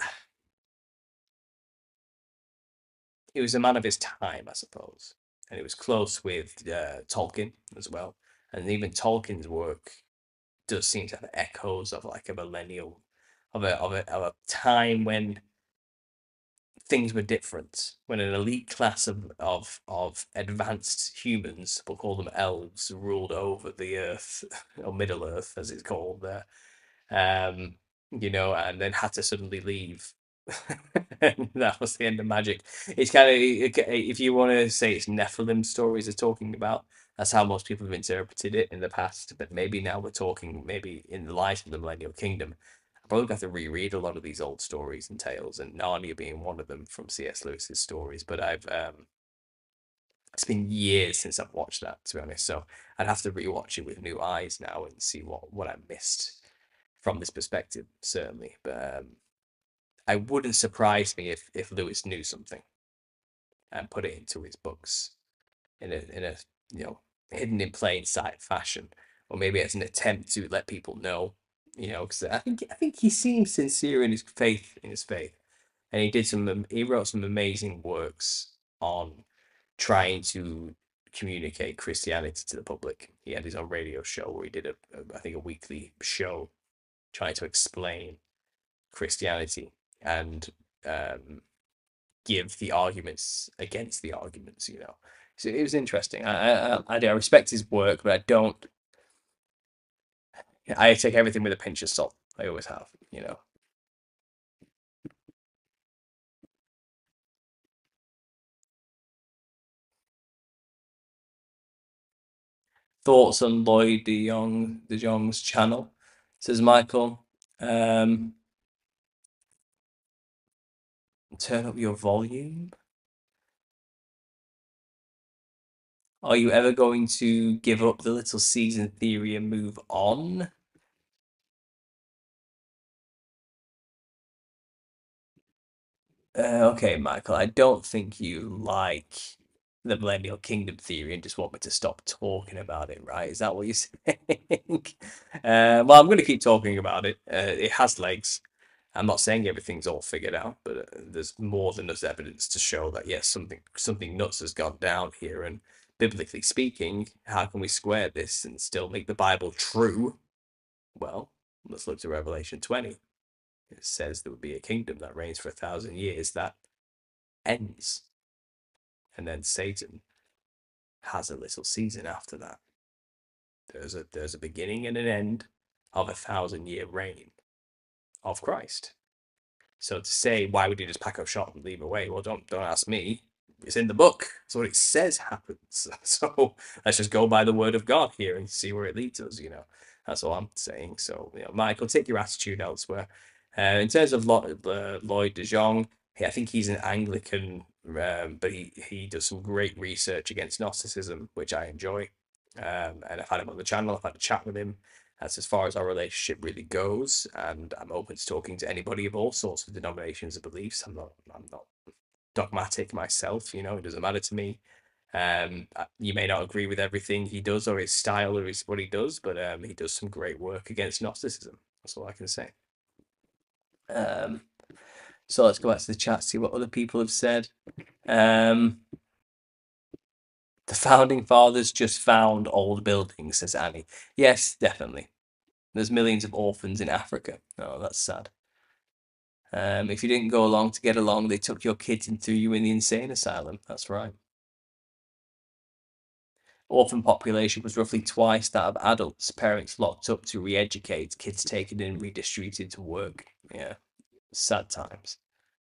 he was a man of his time, I suppose, and he was close with uh, Tolkien as well. And even Tolkien's work does seem to have echoes of like a millennial, of a of a of a time when things were different when an elite class of of of advanced humans, we'll call them elves, ruled over the Earth or Middle Earth as it's called there. Um, you know, and then had to suddenly leave. And that was the end of magic. It's kind of if you want to say it's Nephilim stories they're talking about. That's how most people have interpreted it in the past. But maybe now we're talking maybe in the light of the Millennial Kingdom. I probably have to reread a lot of these old stories and tales, and Narnia being one of them from C S. Lewis's stories. But I've um, it's been years since I've watched that, to be honest. So I'd have to rewatch it with new eyes now and see what what I missed from this perspective, certainly. But um, I wouldn't surprise me if if Lewis knew something and put it into his books in a in a you know hidden in plain sight fashion, or maybe as an attempt to let people know. You know, because I think I think he seems sincere in his faith in his faith, and he did some he wrote some amazing works on trying to communicate Christianity to the public. He had his own radio show where he did a, a I think a weekly show trying to explain Christianity and um, give the arguments against the arguments. You know, so it was interesting. I I, I, I respect his work, but I don't. I take everything with a pinch of salt. I always have. You know, thoughts on Lloyd De Jong De Jong's channel, says Michael. Um, turn up your volume. Are you ever going to give up the little season theory and move on? Uh, okay, Michael, I don't think you like the Millennial Kingdom theory and just want me to stop talking about it, right? Is that what you're saying? Uh, well, I'm going to keep talking about it. Uh, it has legs. I'm not saying everything's all figured out, but uh, there's more than enough evidence to show that yes, something something nuts has gone down here. And biblically speaking, how can we square this and still make the Bible true? Well, let's look to Revelation twenty. It says there would be a kingdom that reigns for a thousand years that ends, and then Satan has a little season after that. There's a there's a beginning and an end of a thousand year reign of Christ. So to say why would you just pack up shop and leave away? Well, don't don't ask me. It's in the book. That's what it says happens. So let's just go by the word of God here and see where it leads us. You know, that's all I'm saying. So you know, Michael, take your attitude elsewhere. Uh, in terms of Lo- uh, Lloyd De Jong, he, I think he's an Anglican, um, but he he does some great research against Gnosticism, which I enjoy. Um, and I've had him on the channel. I've had a chat with him. That's as far as our relationship really goes, and I'm open to talking to anybody of all sorts of denominations and beliefs. I'm not I'm not dogmatic myself, you know, it doesn't matter to me. Um, uh, you may not agree with everything he does or his style or his what he does, but um, he does some great work against Gnosticism. That's all I can say. Um, so let's go back to the chat, see what other people have said. Um, the founding fathers just found old buildings, says Annie. Yes, definitely. There's millions of orphans in Africa. Oh, that's sad. Um, if you didn't go along to get along, they took your kids and threw you in the insane asylum. That's right. Orphan population was roughly twice that of adults. Parents locked up to re-educate, kids taken in, redistributed to work. Yeah, sad times.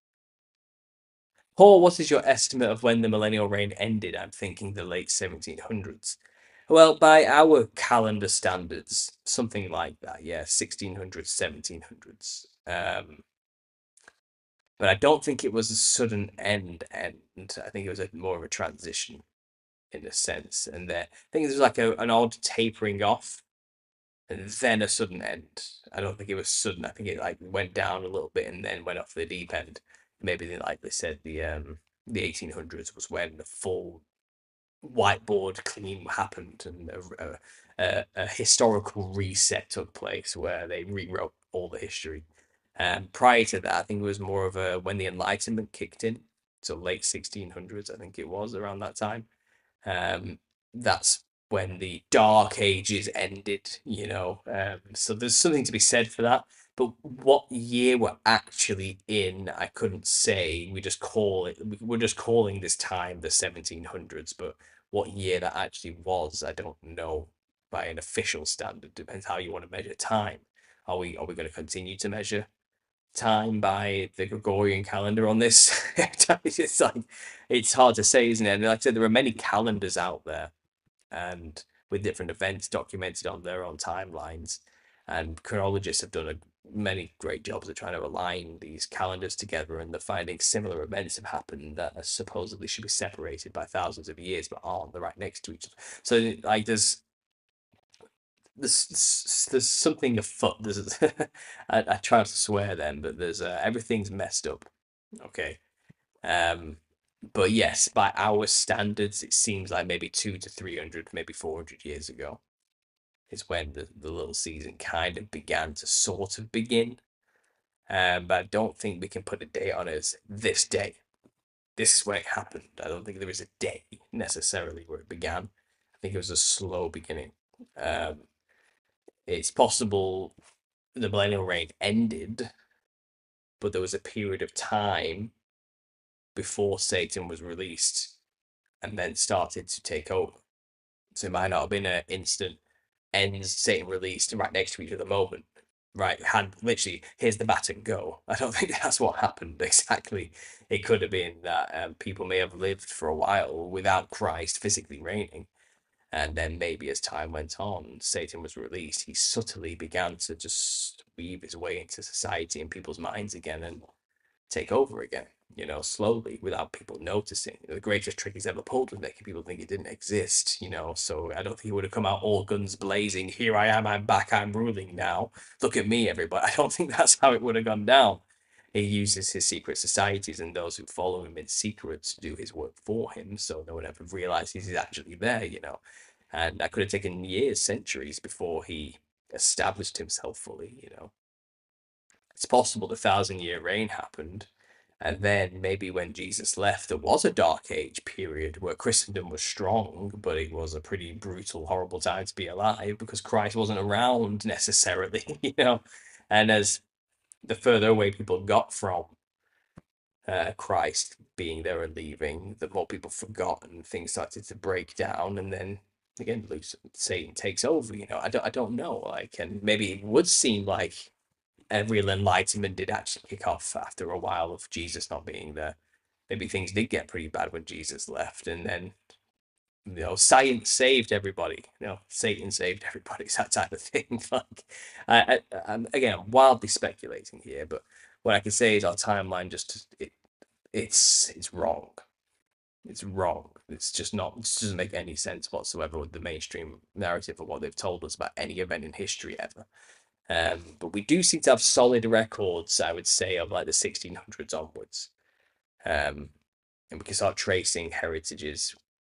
Paul, what is your estimate of when the millennial reign ended? I'm thinking the late seventeen hundreds. Well, by our calendar standards, something like that. Yeah, sixteen hundreds, seventeen hundreds. Um, but I don't think it was a sudden end end. I think it was a, more of a transition in a sense. And there, I think there's like a, an odd tapering off and then a sudden end. I don't think it was sudden. I think it like went down a little bit and then went off the deep end. Maybe they, like they said, the um the eighteen hundreds was when the full whiteboard clean happened and a, a, a historical reset took place where they rewrote all the history. Um, prior to that, I think it was more of a when the Enlightenment kicked in, so late sixteen hundreds, I think it was around that time. Um, that's when the Dark Ages ended, you know. Um, so there's something to be said for that. But what year we're actually in, I couldn't say. We just call it. We're just calling this time the seventeen hundreds. But what year that actually was, I don't know. By an official standard, depends how you want to measure time. Are we are we going to continue to measure time by the Gregorian calendar on this? It's like it's hard to say, isn't it? And like I said, there are many calendars out there, and with different events documented on their own timelines. And chronologists have done a, many great jobs at trying to align these calendars together, and they're finding similar events have happened that are supposedly should be separated by thousands of years, but aren't. They're right next to each other. So like there's there's there's something afoot. There's I, I try not to swear then, but there's uh, everything's messed up. Okay. Um, but yes, by our standards, it seems like maybe two to three hundred, maybe four hundred years ago is when the, the little season kind of began to sort of begin. Um, but I don't think we can put a date on it as this day. This is when it happened. I don't think there is a day necessarily where it began. I think it was a slow beginning. Um, it's possible the millennial reign ended, but there was a period of time before Satan was released and then started to take over. So it might not have been an instant ends, Satan released right next to each other moment. Right, hand literally, here's the baton, go. I don't think that's what happened exactly. It could have been that um, people may have lived for a while without Christ physically reigning. And then maybe as time went on, Satan was released. He subtly began to just weave his way into society and people's minds again and take over again, you know, slowly without people noticing. The greatest trick he's ever pulled was making people think it didn't exist, you know. So I don't think he would have come out all guns blazing. Here I am, I'm back, I'm ruling now. Look at me, everybody. I don't think that's how it would have gone down. He uses his secret societies and those who follow him in secret to do his work for him, so no one ever realizes he's actually there, you know. And that could have taken years, centuries before he established himself fully, you know. It's possible the thousand year reign happened, and then maybe when Jesus left, there was a dark age period where Christendom was strong, but it was a pretty brutal, horrible time to be alive because Christ wasn't around necessarily, you know. And as the further away people got from uh, Christ being there and leaving, the more people forgot and things started to break down, and then again, Satan takes over. You know, I don't, I don't know. Like, and maybe it would seem like a real enlightenment did actually kick off after a while of Jesus not being there. Maybe things did get pretty bad when Jesus left, and then you know, science saved everybody. You know, Satan saved everybody. It's that type of thing. Like, I, I, I'm again, I'm wildly speculating here, but what I can say is our timeline just it, it's it's wrong. It's wrong. It's just not. It doesn't make any sense whatsoever with the mainstream narrative of what they've told us about any event in history ever. Um, but we do seem to have solid records, I would say, of like the sixteen hundreds onwards. Um, and we can start tracing heritages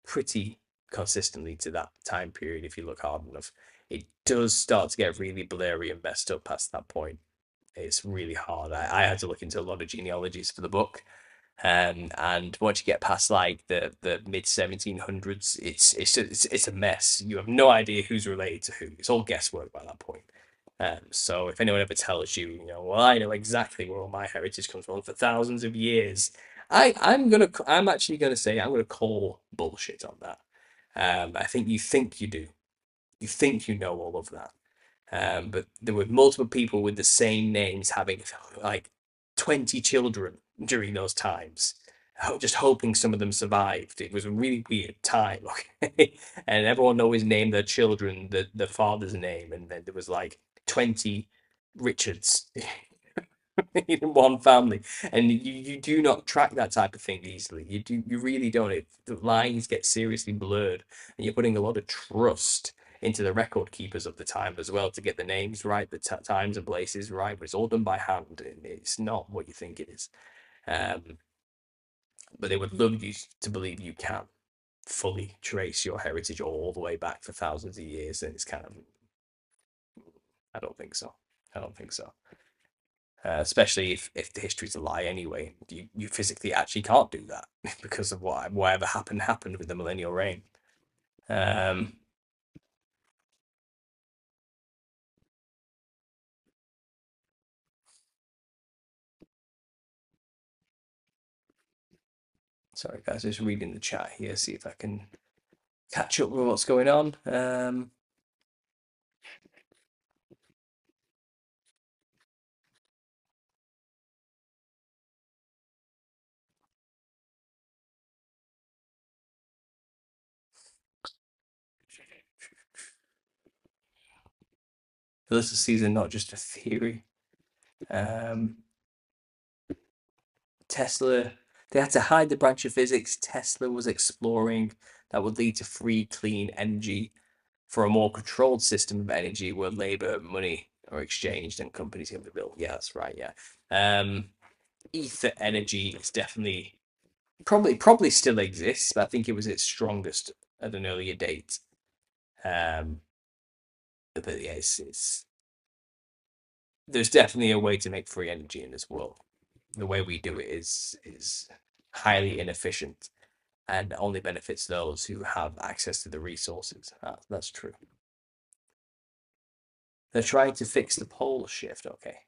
pretty consistently to that time period if you look hard enough. It does start to get really blurry and messed up past that point. It's really hard. I, I had to look into a lot of genealogies for the book. Um, and once you get past like the, the mid seventeen hundreds, it's, it's it's it's a mess. You have no idea who's related to who. It's all guesswork by that point. Um, so if anyone ever tells you, you know, well, I know exactly where all my heritage comes from for thousands of years, I I'm gonna I'm actually gonna say I'm gonna call bullshit on that. Um, I think you think you do. You think you know all of that. Um, but there were multiple people with the same names having like twenty children during those times, just hoping some of them survived. It was a really weird time, okay? And everyone always named their children the, the father's name, and then there was like twenty Richards in one family, and you, you do not track that type of thing easily. You do you really don't. It, the lines get seriously blurred, and you're putting a lot of trust into the record keepers of the time as well to get the names right, the t- times and places right. But it's all done by hand, and it's not what you think it is. Um, but they would love you to believe you can fully trace your heritage all the way back for thousands of years, and it's kind of, I don't think so. I don't think so. Uh, especially if, if the history's a lie anyway. You, you physically actually can't do that because of what whatever happened happened with the millennial reign. Um, sorry guys, just reading the chat here, see if I can catch up with what's going on. Um, Phyllis season, not just a theory. Um, Tesla, they had to hide the branch of physics Tesla was exploring that would lead to free, clean energy for a more controlled system of energy where labor, money are exchanged and companies can be built. Yeah, that's right. Yeah. Um, ether energy is definitely probably probably still exists, but I think it was its strongest at an earlier date. Um, but yeah, it's, it's there's definitely a way to make free energy in this world. The way we do it is is highly inefficient and only benefits those who have access to the resources. Ah, that's true. They're trying to fix the pole shift. Okay.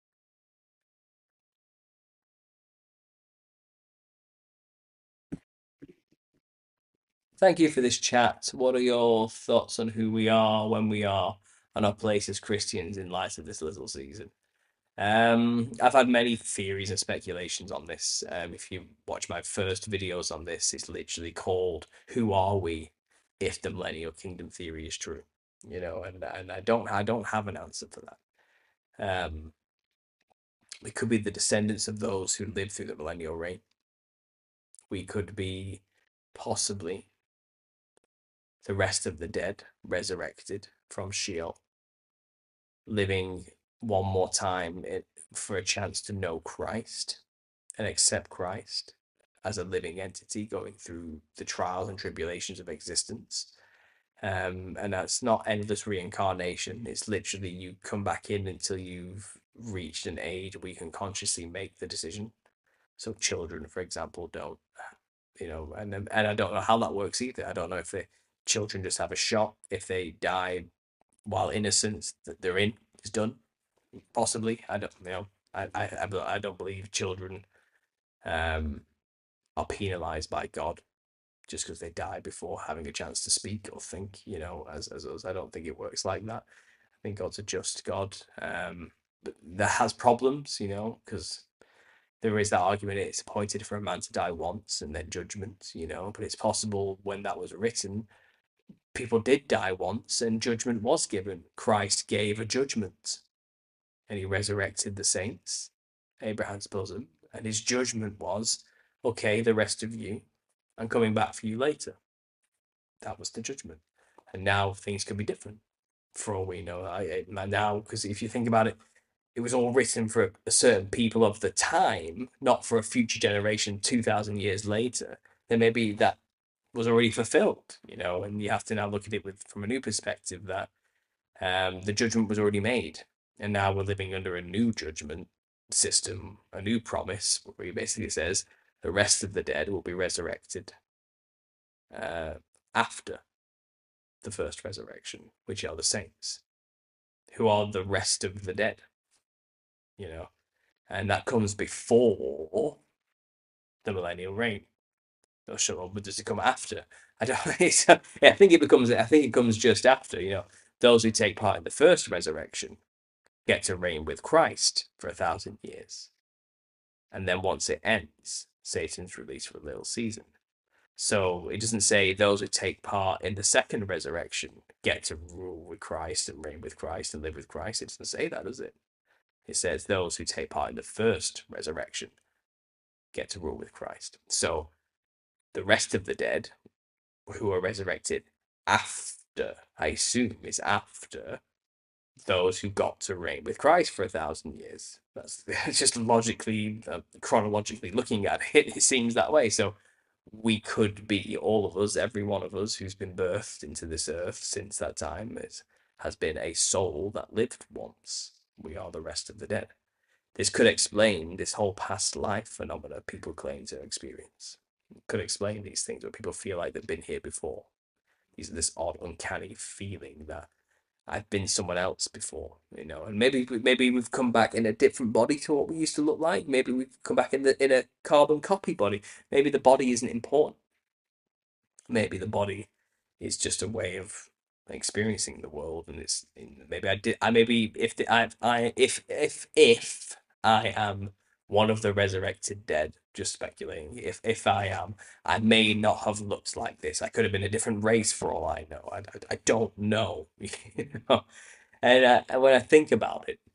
Thank you for this chat. What are your thoughts on who we are, when we are, and our place as Christians in light of this little season? Um, I've had many theories and speculations on this. Um, if you watch my first videos on this, it's literally called "Who Are We If the Millennial Kingdom Theory is True?" You know, and and I don't I don't have an answer for that. Um, we could be the descendants of those who lived through the millennial reign. We could be possibly the rest of the dead resurrected from Sheol, living one more time it, for a chance to know Christ and accept Christ as a living entity going through the trials and tribulations of existence. Um, and that's not endless reincarnation. It's literally you come back in until you've reached an age where you can consciously make the decision. So children, for example, don't, you know, and and I don't know how that works either. I don't know if the children just have a shot if they die while innocent that they're in is done. Possibly, I don't, you know, I I I don't believe children um are penalized by God just because they die before having a chance to speak or think, you know, as as us. I don't think it works like that. I think God's a just God. Um, but that has problems, you know, because there is that argument it's appointed for a man to die once and then judgment, you know, but it's possible when that was written, people did die once and judgment was given. Christ gave a judgment and he resurrected the saints, Abraham's bosom, and his judgment was, okay, the rest of you, I'm coming back for you later. That was the judgment. And now things could be different for all we know. I, I now, because if you think about it, it was all written for a certain people of the time, not for a future generation two thousand years later. Then maybe that was already fulfilled, you know, and you have to now look at it with from a new perspective that um, the judgment was already made, and now we're living under a new judgment system, a new promise, where he basically says the rest of the dead will be resurrected uh, after the first resurrection, which are the saints, who are the rest of the dead, you know, and that comes before the millennial reign. They'll show up, but does it come after? I don't. It's, I think it becomes. I think it comes just after. You know, those who take part in the first resurrection get to reign with Christ for a thousand years, and then once it ends, Satan's released for a little season. So it doesn't say those who take part in the second resurrection get to rule with Christ and reign with Christ and live with Christ. It doesn't say that, does it? It says those who take part in the first resurrection get to rule with Christ. So the rest of the dead who are resurrected after, I assume, is after those who got to reign with Christ for a thousand years. That's just logically, uh, chronologically looking at it, it seems that way. So we could be, all of us, every one of us who's been birthed into this earth since that time is, has been a soul that lived once. We are the rest of the dead. This could explain this whole past life phenomena people claim to experience. It could explain these things where people feel like they've been here before. These this odd, uncanny feeling that I've been someone else before, you know, and maybe maybe we've come back in a different body to what we used to look like. Maybe we've come back in the in a carbon copy body. Maybe the body isn't important. Maybe the body is just a way of experiencing the world, and it's maybe I did I maybe if the, I I if if if I am one of the resurrected dead, just speculating. If if I am, I may not have looked like this. I could have been a different race for all I know. I, I, I don't know, you know. And uh, when I think about it,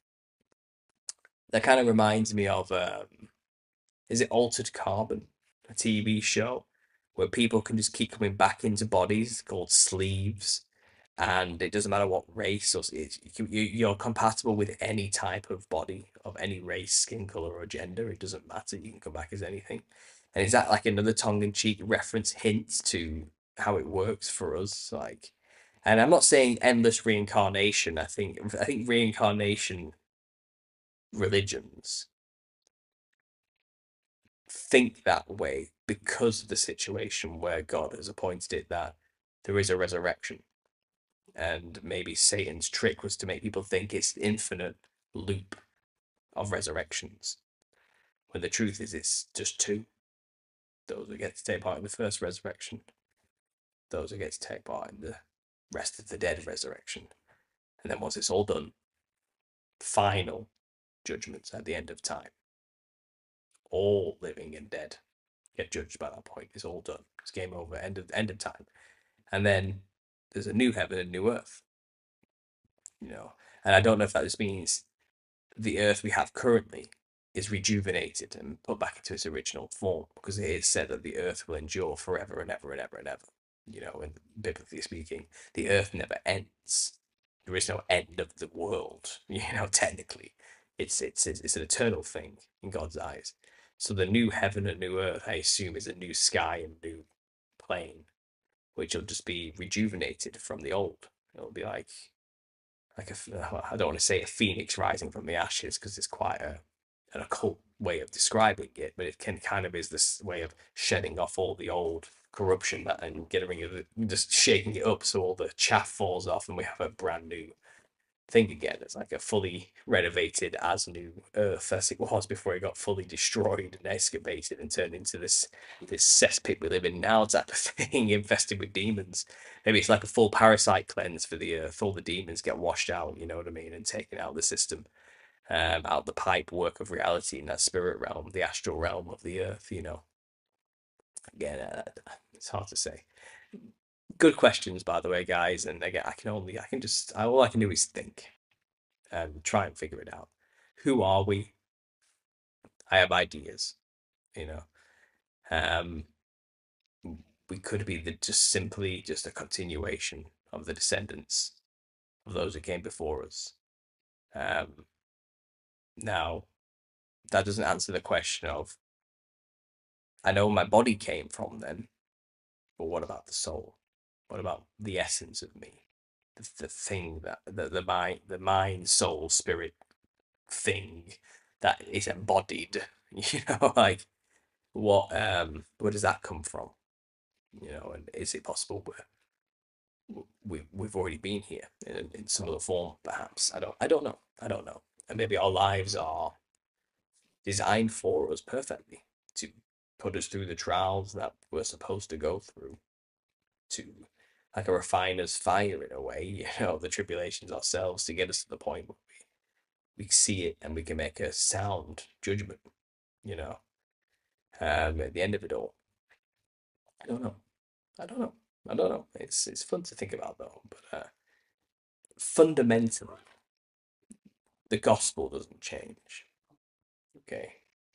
that kind of reminds me of um, is it Altered Carbon, a T V show where people can just keep coming back into bodies called sleeves, and it doesn't matter what race or it's, you, you're compatible with any type of body of any race, skin color, or gender. It doesn't matter. You can come back as anything. And is that like another tongue-in-cheek reference hint to how it works for us? Like, and I'm not saying endless reincarnation. I think I think reincarnation religions think that way because of the situation where God has appointed it that there is a resurrection. And maybe Satan's trick was to make people think it's infinite loop of resurrections. When the truth is it's just two. Those who get to take part in the first resurrection, those who get to take part in the rest of the dead resurrection. And then once it's all done, final judgments at the end of time. All living and dead get judged by that point. It's all done. It's game over. End of end of time. And then there's a new heaven and new earth. You know, and I don't know if that just means the earth we have currently is rejuvenated and put back into its original form, because it is said that the earth will endure forever and ever and ever and ever. You know, and biblically speaking, the earth never ends. There is no end of the world. You know, technically, it's it's it's an eternal thing in God's eyes. So the new heaven and new earth, I assume, is a new sky and new plane, which will just be rejuvenated from the old. It'll be like like a, I don't want to say a phoenix rising from the ashes because it's quite a an occult way of describing it, but it can kind of is this way of shedding off all the old corruption that and getting rid of it, just shaking it up so all the chaff falls off and we have a brand new thing again. It's like a fully renovated as new Earth as it was before it got fully destroyed and excavated and turned into this this cesspit we live in now type of thing, infested with demons. Maybe it's like a full parasite cleanse for the Earth. All the demons get washed out, you know what I mean, and taken out of the system, um, out the pipe work of reality in that spirit realm, the astral realm of the Earth. You know, again, uh, it's hard to say. Good questions, by the way, guys. And again, I can only, I can just, all I can do is think and try and figure it out. Who are we? I have ideas, you know. Um, we could be the, just simply just a continuation of the descendants of those who came before us. Um, now, that doesn't answer the question of, I know my body came from them, But what about the soul? What about the essence of me? The, the thing that the the mind, the mind, soul, spirit thing that is embodied. You know, like what um where does that come from? You know, and is it possible we're, we we've already been here in, in some other form, perhaps? I don't I don't know. I don't know. And maybe our lives are designed for us perfectly to put us through the trials that we're supposed to go through, to like a refiner's fire in a way, you know, the tribulations ourselves to get us to the point where we, we see it and we can make a sound judgment, you know, um, at the end of it all. I don't know. I don't know. I don't know. It's it's fun to think about though, but uh, fundamentally, the gospel doesn't change. Okay,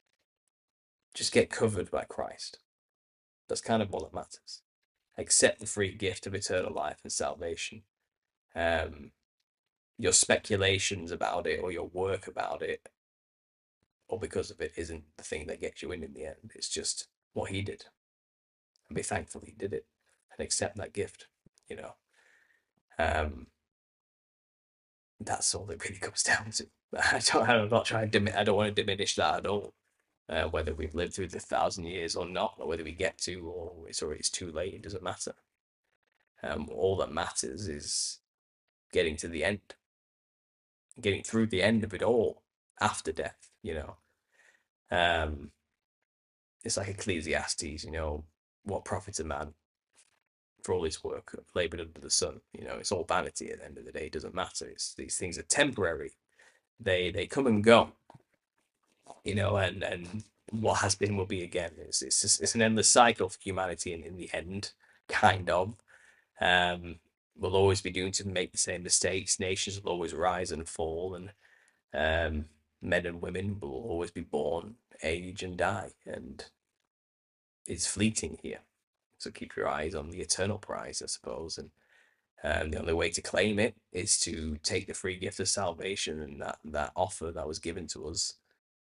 just get covered by Christ. That's kind of all that matters. Accept the free gift of eternal life and salvation. Um, your speculations about it or your work about it or because of it isn't the thing that gets you in in the end. It's just what he did, and be thankful he did it and accept that gift. You know, um, that's all it really comes down to. I don't. I'm not trying to. Dim- I don't want to diminish that at all. Uh, whether we've lived through the thousand years or not, or whether we get to, or it's or it's too late, it doesn't matter. Um, all that matters is getting to the end, getting through the end of it all after death. You know, um, it's like Ecclesiastes. You know, what profits a man for all his work labored under the sun? You know, it's all vanity at the end of the day. It doesn't matter. It's these things are temporary. They they come and go. You know, and and what has been will be again. It's it's just, it's an endless cycle for humanity, and in the end, kind of. Um, we'll always be doomed to make the same mistakes. Nations will always rise and fall, and um, men and women will always be born, age, and die. And it's fleeting here. So keep your eyes on the eternal prize, I suppose. And um, the only way to claim it is to take the free gift of salvation and that, that offer that was given to us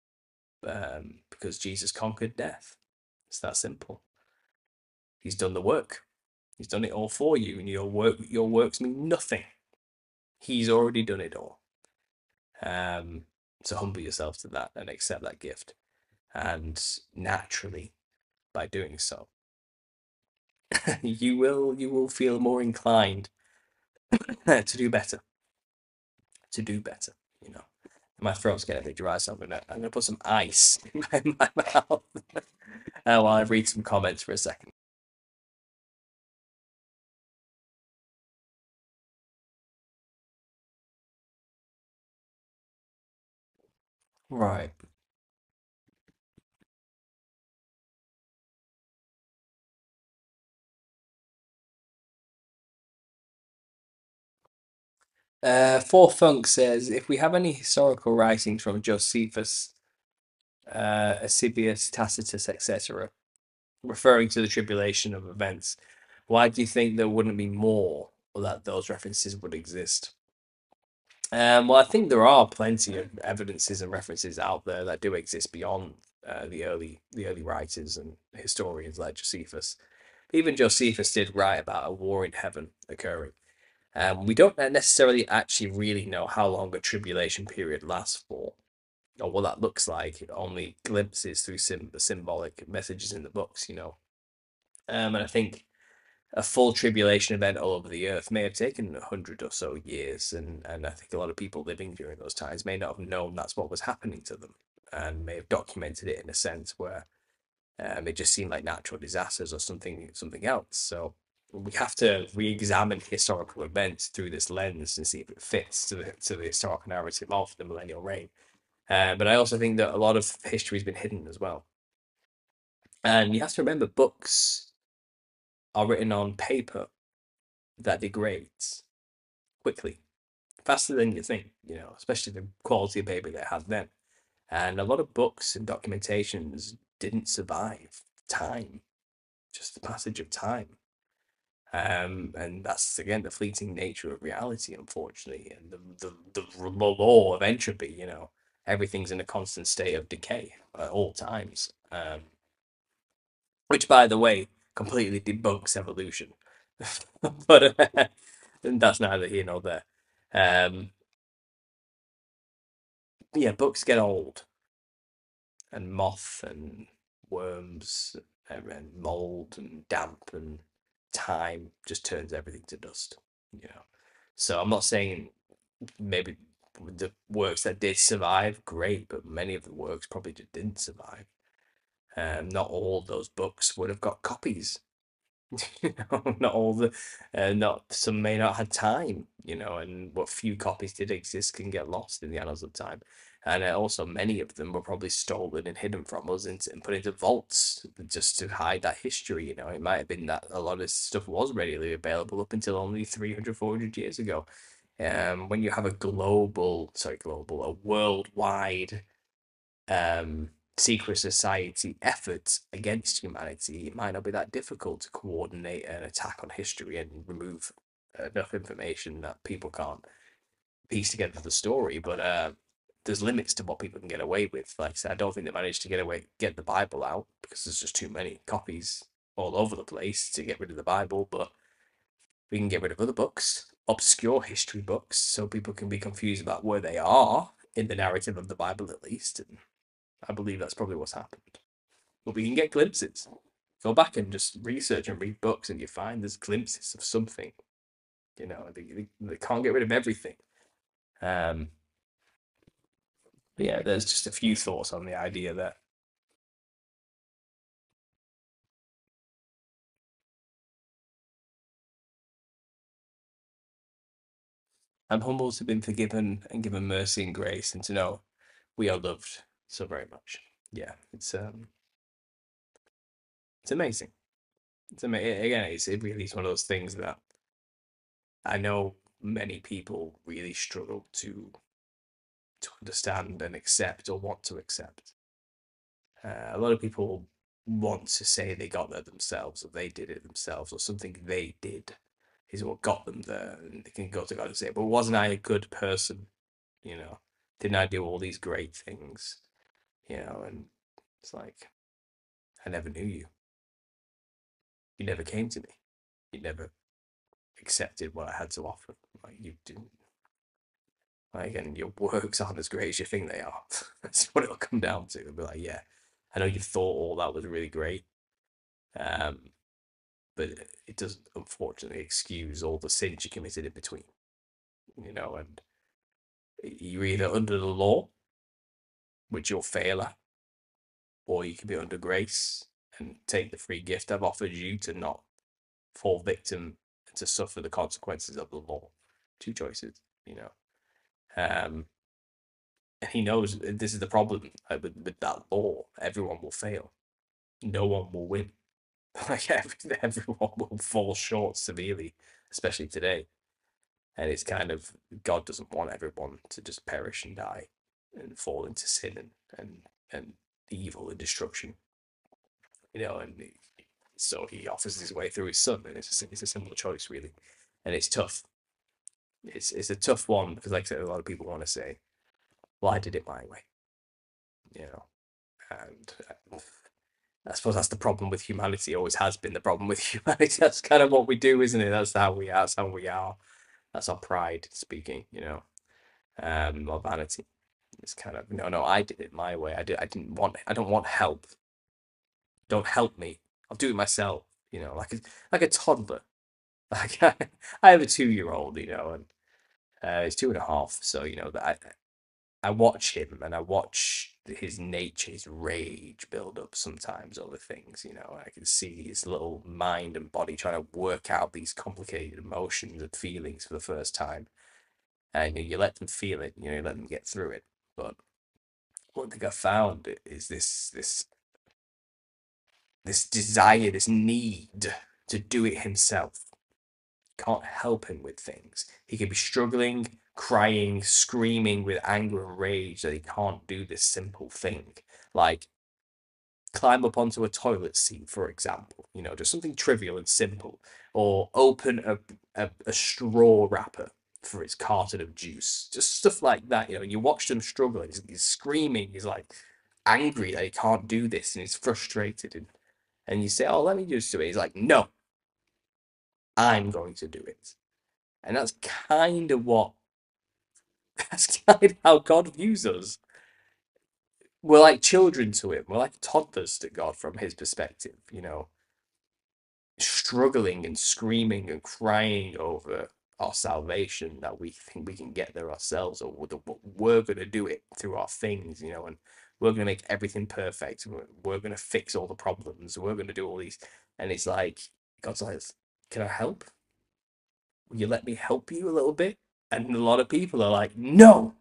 um, because Jesus conquered death. It's that simple. He's done the work. He's done it all for you, and your work your works mean nothing. He's already done it all. Um, so humble yourself to that and accept that gift. And naturally, by doing so, you will you will feel more inclined to do better. To do better, you know. My throat's getting a bit dry, so I'm gonna I'm gonna put some ice in my, my mouth uh, while I read some comments for a second. Right. Uh, Four Funk says if we have any historical writings from Josephus, uh, Eusebius, Tacitus, et cetera, referring to the tribulation of events, why do you think there wouldn't be more, or that those references would exist? Um, well, I think there are plenty of evidences and references out there that do exist beyond uh, the early the early writers and historians like Josephus. Even Josephus did write about a war in heaven occurring. Um, we don't necessarily actually really know how long a tribulation period lasts for, or what that looks like. Only glimpses through sim- the symbolic messages in the books, you know. Um, and I think a full tribulation event all over the earth may have taken a hundred or so years, and and I think a lot of people living during those times may not have known that's what was happening to them, and may have documented it in a sense where um, it just seemed like natural disasters or something something else. So we have to re-examine historical events through this lens and see if it fits to the to the historical narrative of the millennial reign. Uh, but I also think that a lot of history has been hidden as well, and you have to remember books are written on paper that degrades quickly, faster than you think, you know, especially the quality of paper they had then. And a lot of books and documentations didn't survive time, just the passage of time. Um, and that's again the fleeting nature of reality, unfortunately, and the, the the law of entropy. You know, everything's in a constant state of decay at all times. Um, which, by the way, completely debunks evolution. But uh, that's neither here nor there. Um, yeah, books get old, and moth and worms and, and mold and damp and time just turns everything to dust. You know, so I'm not saying maybe the works that did survive, great, but many of the works probably just didn't survive. Um, not all those books would have got copies. You know, not all the, uh, not some may not have time. You know, and what few copies did exist can get lost in the annals of time. And uh, also, many of them were probably stolen and hidden from us and, and put into vaults just to hide that history. You know, it might have been that a lot of stuff was readily available up until only three hundred, four hundred years ago. Um, when you have a global, sorry, global, a worldwide um, secret society effort against humanity, it might not be that difficult to coordinate an attack on history and remove enough information that people can't piece together the story. But uh, there's limits to what people can get away with. Like I said, I don't think they managed to get away, get the Bible out because there's just too many copies all over the place to get rid of the Bible. But we can get rid of other books, obscure history books, so people can be confused about where they are in the narrative of the Bible, at least. And I believe that's probably what's happened. But we can get glimpses. Go back and just research and read books, and you find there's glimpses of something. You know, they, they, they can't get rid of everything. Um, but yeah, there's just a few thoughts on the idea that I'm humbled to have been forgiven and given mercy and grace, and to know we are loved so very much. Yeah, it's um, it's amazing. It's amazing. Again, it's it really is one of those things that I know many people really struggle to to understand and accept or want to accept. Uh, a lot of people want to say they got there themselves or they did it themselves or something they did is what got them there. And they can go to God and say, but wasn't I a good person? You know, didn't I do all these great things? You know, and it's like, I never knew you. You never came to me. You never accepted what I had to offer. Like, you didn't. Like, and your works aren't as great as you think they are. That's what it'll come down to. It'll be like, yeah, I know you thought all that was really great, um, but it doesn't unfortunately excuse all the sins you committed in between. You know, and you're either under the law, which you'll fail at, or you can be under grace and take the free gift I've offered you to not fall victim and to suffer the consequences of the law. Two choices, you know. Um, and he knows this is the problem like, with, with that law. Everyone will fail. No one will win. Like everyone will fall short severely, especially today. And it's kind of God doesn't want everyone to just perish and die and fall into sin and and, and evil and destruction. You know, and he- so he offers his way through his son, and it's a, it's a simple choice, really, and it's tough. It's it's a tough one because, like I said, a lot of people want to say, "Well, I did it my way," you know, and uh, I suppose that's the problem with humanity. Always has been the problem with humanity. That's kind of what we do, isn't it? That's how we are. That's how we are. That's our pride speaking, you know, um, our vanity. It's kind of no, no. I did it my way. I did. I didn't want. I don't want help. Don't help me. I'll do it myself. You know, like a like a toddler. Like I have a two year old, you know, and uh, he's two and a half. So you know that I I watch him and I watch his nature, his rage build up sometimes over things. You know, I can see his little mind and body trying to work out these complicated emotions and feelings for the first time. And you let them feel it. You know, you let them get through it. But one thing I found is this this this desire, this need to do it himself. Can't help him with things. He could be struggling, crying, screaming with anger and rage that he can't do this simple thing. Like climb up onto a toilet seat, for example, you know, just something trivial and simple, or open a, a, a straw wrapper for his carton of juice, just stuff like that. You know, you watch them struggle. He's, he's screaming. He's like angry that he can't do this, and he's frustrated. And And you say, "Oh, let me just do it." He's like, "No, I'm going to do it." And that's kind of what that's kind of how God views us. We're like children to him. We're like toddlers to God from his perspective, you know, struggling and screaming and crying over our salvation that we think we can get there ourselves, or we're going to do it through our things, you know, and we're going to make everything perfect. We're, we're going to fix all the problems. We're going to do all these. And it's like, God's like, "Can I help? Will you let me help you a little bit?" And a lot of people are like, "No,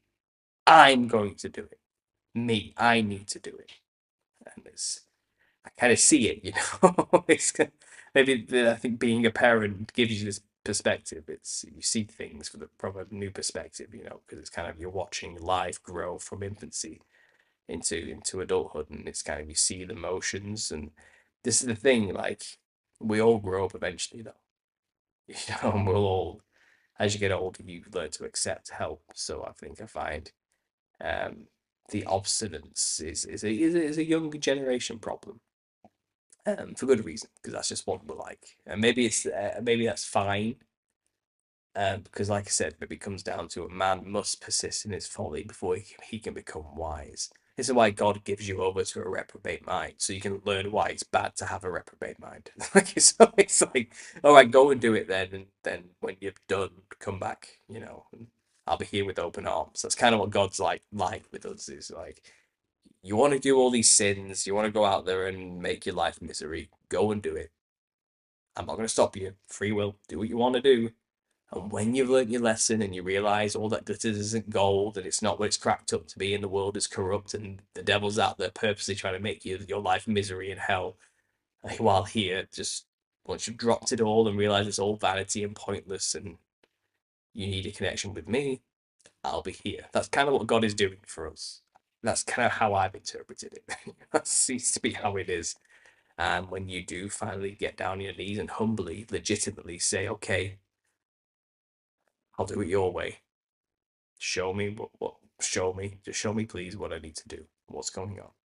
I'm going to do it. Me, I need to do it." And it's, I kind of see it, you know. It's maybe the, I think being a parent gives you this perspective. It's you see things from the from a new perspective, you know, because it's kind of you're watching life grow from infancy into into adulthood, and it's kind of you see the motions. And this is the thing, like we all grow up eventually, though. You know, and we'll all, as you get older, you learn to accept help. So I think I find um, the obstinance is is a, is a is a younger generation problem, um, for good reason, because that's just what we're like. And maybe it's uh, maybe that's fine, um, because like I said, maybe it comes down to a man must persist in his folly before he can, he can become wise. This is why God gives you over to a reprobate mind, so you can learn why it's bad to have a reprobate mind. Like so, it's like, all right, go and do it then, and then when you're done, come back. You know, and I'll be here with open arms. That's kind of what God's like like with us. Is like, you want to do all these sins, you want to go out there and make your life misery, go and do it. I'm not going to stop you. Free will, do what you want to do. And when you've learned your lesson and you realize all that glitters isn't gold and it's not what it's cracked up to be, and the world is corrupt and the devil's out there purposely trying to make you your life misery and hell, while here, just once you've dropped it all and realize it's all vanity and pointless and you need a connection with me, I'll be here. That's kind of what God is doing for us. That's kind of how I've interpreted it. That seems to be how it is. And when you do finally get down on your knees and humbly, legitimately say, "Okay, I'll do it your way. Show me what, what show me, just show me, please, what I need to do, what's going on."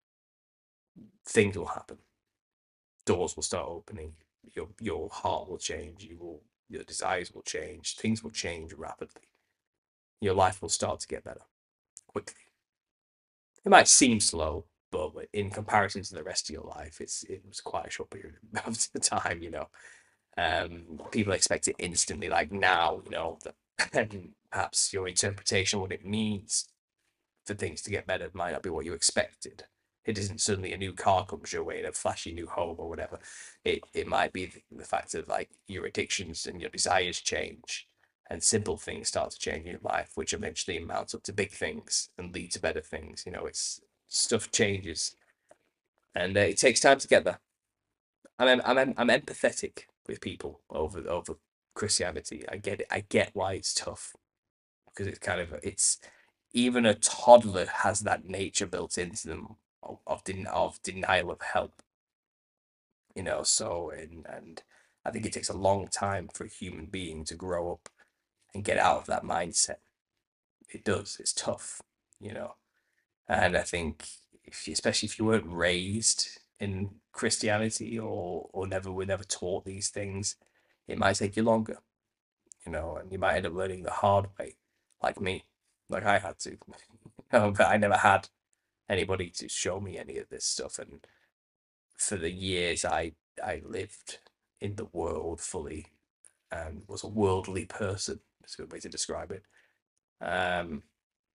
Things will happen. Doors will start opening. Your your heart will change. You will your desires will change. Things will change rapidly. Your life will start to get better quickly. It might seem slow, but in comparison to the rest of your life, it's it was quite a short period of time, you know. Um, people expect it instantly, like now, you know, that, and perhaps your interpretation of what it means for things to get better might not be what you expected. It isn't suddenly a new car comes your way and a flashy new home or whatever. It it might be the, the fact of like your addictions and your desires change, and simple things start to change in your life, which eventually amounts up to big things and lead to better things. You know, it's stuff changes, and uh, it takes time to get there. I'm I'm I'm empathetic with people over over Christianity. I get it. I get why it's tough, because it's kind of it's even a toddler has that nature built into them of of, den- of denial of help. You know, so and and I think it takes a long time for a human being to grow up and get out of that mindset. It does. It's tough. You know, and I think if you, especially if you weren't raised in Christianity or or never were never taught these things, it might take you longer, you know, and you might end up learning the hard way, like me, like I had to. Um, but I never had anybody to show me any of this stuff, and for the years I I lived in the world fully and was a worldly person. That's a good way to describe it. Um,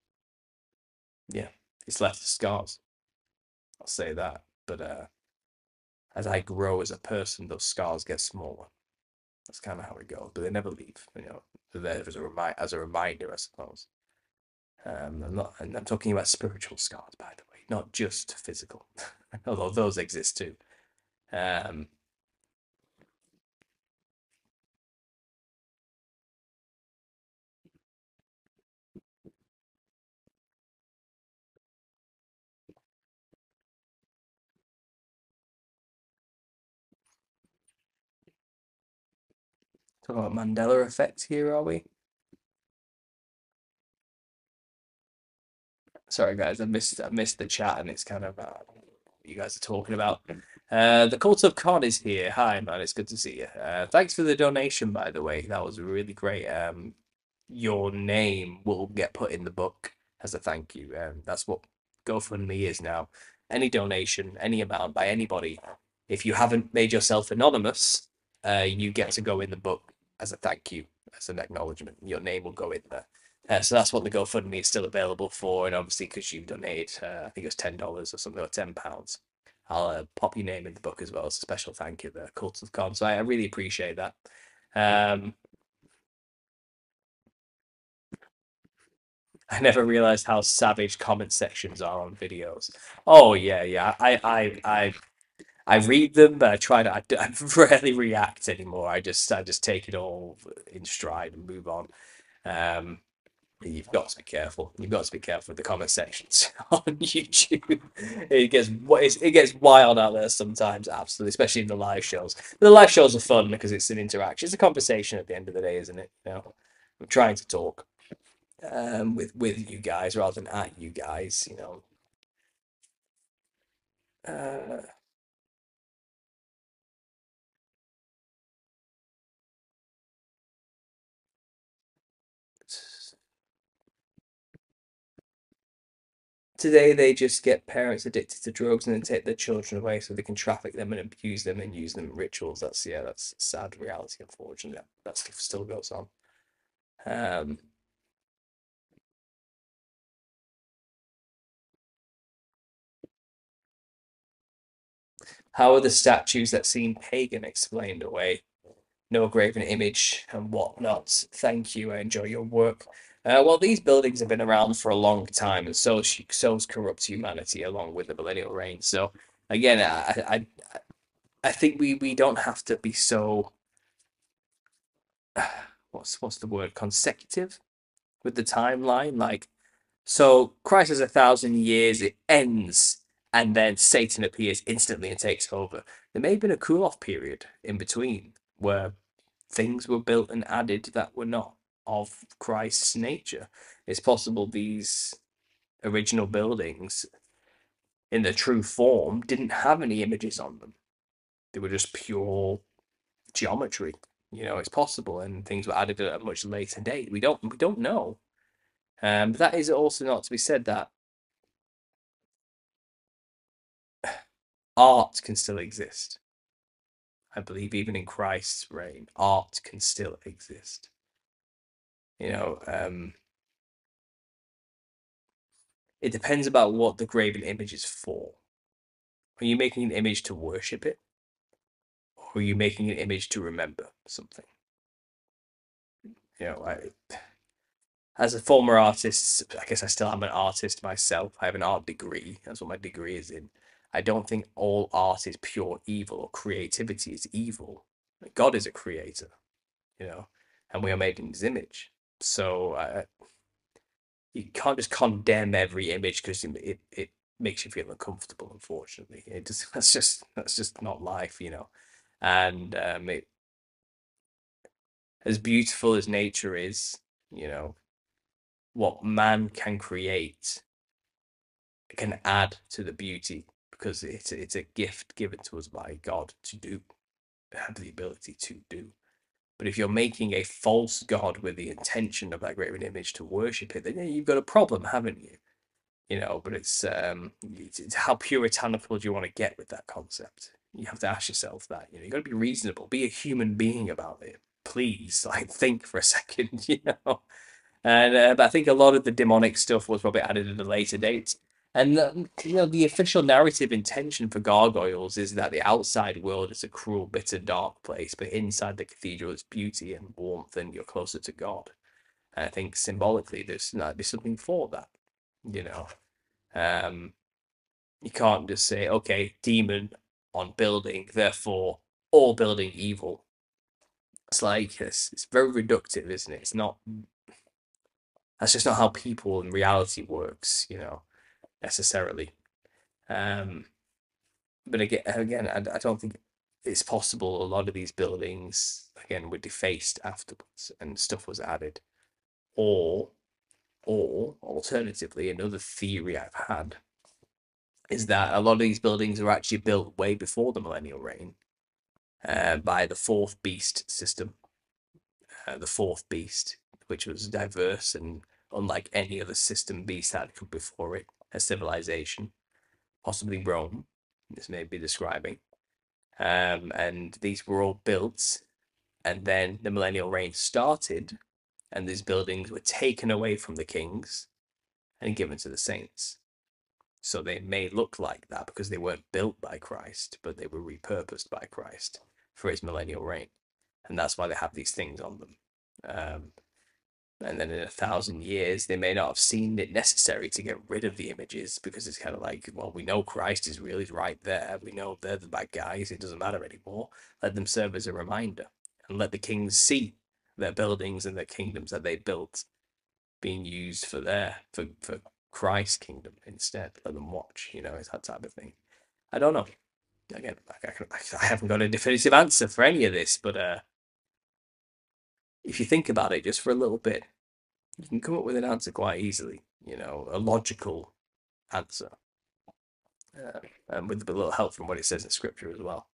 yeah, it's left scars. I'll say that, but uh, as I grow as a person, those scars get smaller. That's kind of how it goes, but they never leave. You know, they're there as a remind as a reminder, I suppose. Um, I'm not, and I'm talking about spiritual scars, by the way, not just physical, although those exist too. Um, talking about Mandela effect here, are we? Sorry, guys, I missed I missed the chat, and it's kind of uh, what you guys are talking about. Uh, the Cult of Con is here. Hi, man. It's good to see you. Uh, thanks for the donation, by the way. That was really great. Um, your name will get put in the book as a thank you. Um, that's what GoFundMe is now. Any donation, any amount by anybody, if you haven't made yourself anonymous, uh, you get to go in the book as a thank you, as an acknowledgement. Your name will go in there. Uh, so that's what the GoFundMe is still available for. And obviously, because you've donated, uh, I think it was ten dollars or something, or ten pounds. I'll uh, pop your name in the book as well as a special thank you there, Cult of Con. So I, I really appreciate that. Um, I never realized how savage comment sections are on videos. Oh yeah, yeah. I I I I read them, but I try to. I, I rarely react anymore. I just I just take it all in stride and move on. Um, You've got to be careful. You've got to be careful with the comment sections on YouTube. It gets it gets wild out there sometimes, absolutely, especially in the live shows. The live shows are fun because it's an interaction. It's a conversation at the end of the day, isn't it? You know, I'm trying to talk um, with with you guys rather than at you guys. You know, uh, today they just get parents addicted to drugs and then take their children away so they can traffic them and abuse them and use them in rituals. That's yeah, that's sad reality. Unfortunately, that stuff still goes on. Um, How are the statues that seem pagan explained away? No graven image and whatnot. Thank you. I enjoy your work. Uh, well, these buildings have been around for a long time, and so so's corrupt humanity, along with the millennial reign. So, again, I, I, I think we, we don't have to be so what's what's the word consecutive with the timeline. Like, so Christ has a thousand years, it ends, and then Satan appears instantly and takes over. There may have been a cool off period in between where things were built and added that were not of Christ's nature. It's possible these original buildings, in their true form, didn't have any images on them. They were just pure geometry. You know, it's possible, and things were added at a much later date. We don't we don't know. Um, but that is also not to be said that art can still exist. I believe even in Christ's reign, art can still exist. You know, um, it depends about what the graven image is for. Are you making an image to worship it, or are you making an image to remember something? You know, I, as a former artist, I guess I still am an artist myself. I have an art degree. That's what my degree is in. I don't think all art is pure evil or creativity is evil. God is a creator, you know, and we are made in his image. So uh, you can't just condemn every image because it, it it makes you feel uncomfortable. Unfortunately, it just that's just that's just not life, you know. And um, it, as beautiful as nature is, you know, what man can create can add to the beauty because it's it's a gift given to us by God to do, have the ability to do. But if you're making a false god with the intention of that graven image to worship it, then yeah, you've got a problem, haven't you? You know, but it's um, it's, it's how puritanical do you want to get with that concept? You have to ask yourself that. You know, you got to be reasonable, be a human being about it. Please, like, think for a second. You know, and uh, but I think a lot of the demonic stuff was probably added at a later date. And uh, you know, the official narrative intention for Gargoyles is that the outside world is a cruel, bitter, dark place, but inside the cathedral is beauty and warmth, and you're closer to God. And I think symbolically, there's there's something for that. You know, um, you can't just say, okay, demon on building, therefore all building evil. It's like it's, it's very reductive, isn't it? It's not. That's just not how people in reality works, you know, necessarily. Um, but again, again, I, I don't think it's possible. A lot of these buildings, again, were defaced afterwards, and stuff was added. Or, or alternatively, another theory I've had is that a lot of these buildings were actually built way before the millennial reign uh, by the fourth beast system, uh, the fourth beast, which was diverse and unlike any other system beast that had come before it, a civilization, possibly Rome, this may be describing. Um, and these were all built, and then the millennial reign started, and these buildings were taken away from the kings and given to the saints. So they may look like that because they weren't built by Christ, but they were repurposed by Christ for his millennial reign. And that's why they have these things on them. Um, and then in a thousand years, they may not have seen it necessary to get rid of the images because it's kind of like, well, we know Christ is really right there. We know they're the bad guys. It doesn't matter anymore. Let them serve as a reminder and let the kings see their buildings and their kingdoms that they built being used for their for for Christ's kingdom instead. Let them watch, you know, it's that type of thing. I don't know. Again, I, I, I haven't got a definitive answer for any of this, but uh, if you think about it just for a little bit, you can come up with an answer quite easily. You know, a logical answer, uh, and with a little help from what it says in Scripture as well.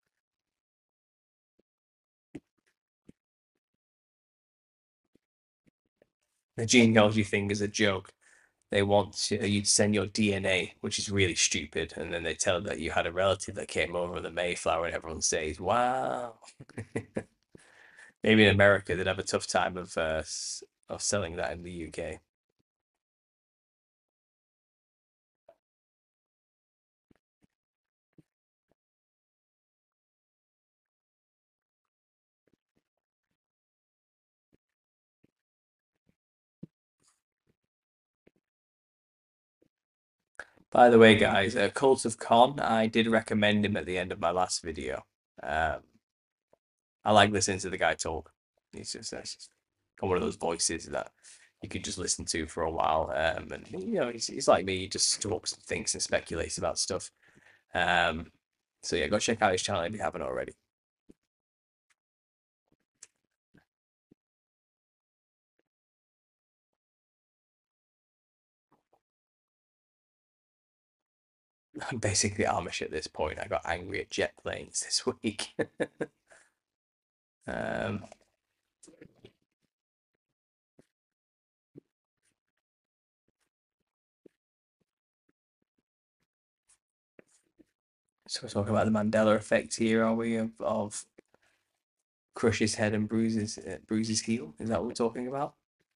The genealogy thing is a joke. They want you to send your D N A, which is really stupid, and then they tell that you had a relative that came over on the Mayflower, and everyone says, "Wow." Maybe in America they'd have a tough time of uh, of selling that in the U K. By the way, guys, uh, Cult of Con, I did recommend him at the end of my last video. Um, I like listening to the guy talk. He's just, uh, just got one of those voices that you could just listen to for a while. Um, and you know, he's, he's like me. He just talks and thinks and speculates about stuff. Um, so yeah, go check out his channel if you haven't already. I'm basically Amish at this point. I got angry at jet planes this week. um, so we're talking about the Mandela effect here, are we? Of, of crush his head and bruises uh, bruises heel. Is that what we're talking about?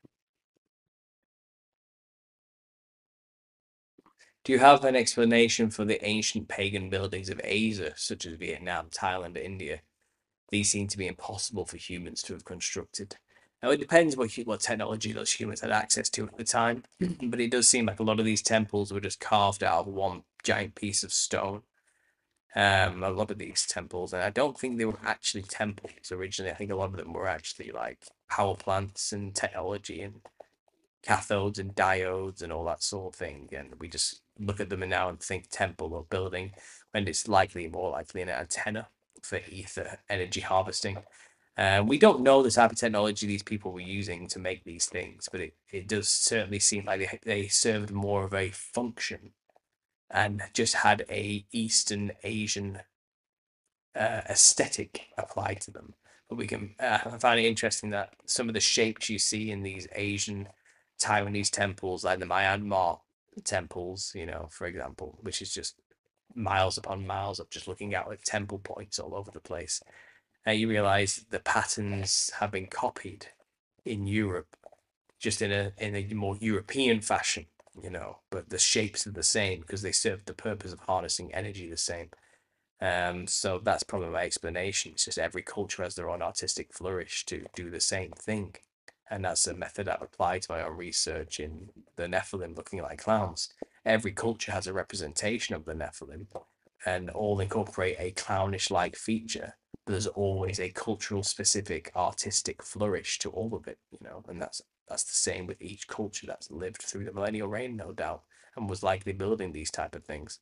Do you have an explanation for the ancient pagan buildings of Asia, such as Vietnam, Thailand, India? These seem to be impossible for humans to have constructed. Now, it depends what what technology those humans had access to at the time, but it does seem like a lot of these temples were just carved out of one giant piece of stone. Um, a lot of these temples, and I don't think they were actually temples originally. I think a lot of them were actually like power plants and technology and cathodes and diodes and all that sort of thing. And we just look at them now and think temple or building, when it's likely more likely an antenna for ether energy harvesting. Uh, we don't know the type of technology these people were using to make these things, but it, it does certainly seem like they, they served more of a function and just had a Eastern Asian uh, aesthetic applied to them. But we can, uh, I find it interesting that some of the shapes you see in these Asian Taiwanese temples, like the Myanmar temples, you know, for example, which is just miles upon miles of just looking out at temple points all over the place. And you realize the patterns have been copied in Europe, just in a in a more European fashion, you know, but the shapes are the same because they serve the purpose of harnessing energy the same. Um, so that's probably my explanation. It's just every culture has their own artistic flourish to do the same thing. And that's a method I've applied to my own research in the Nephilim looking like clowns. Every culture has a representation of the Nephilim and all incorporate a clownish like feature. But there's always a cultural specific artistic flourish to all of it, you know, and that's that's the same with each culture that's lived through the millennial reign, no doubt, and was likely building these type of things.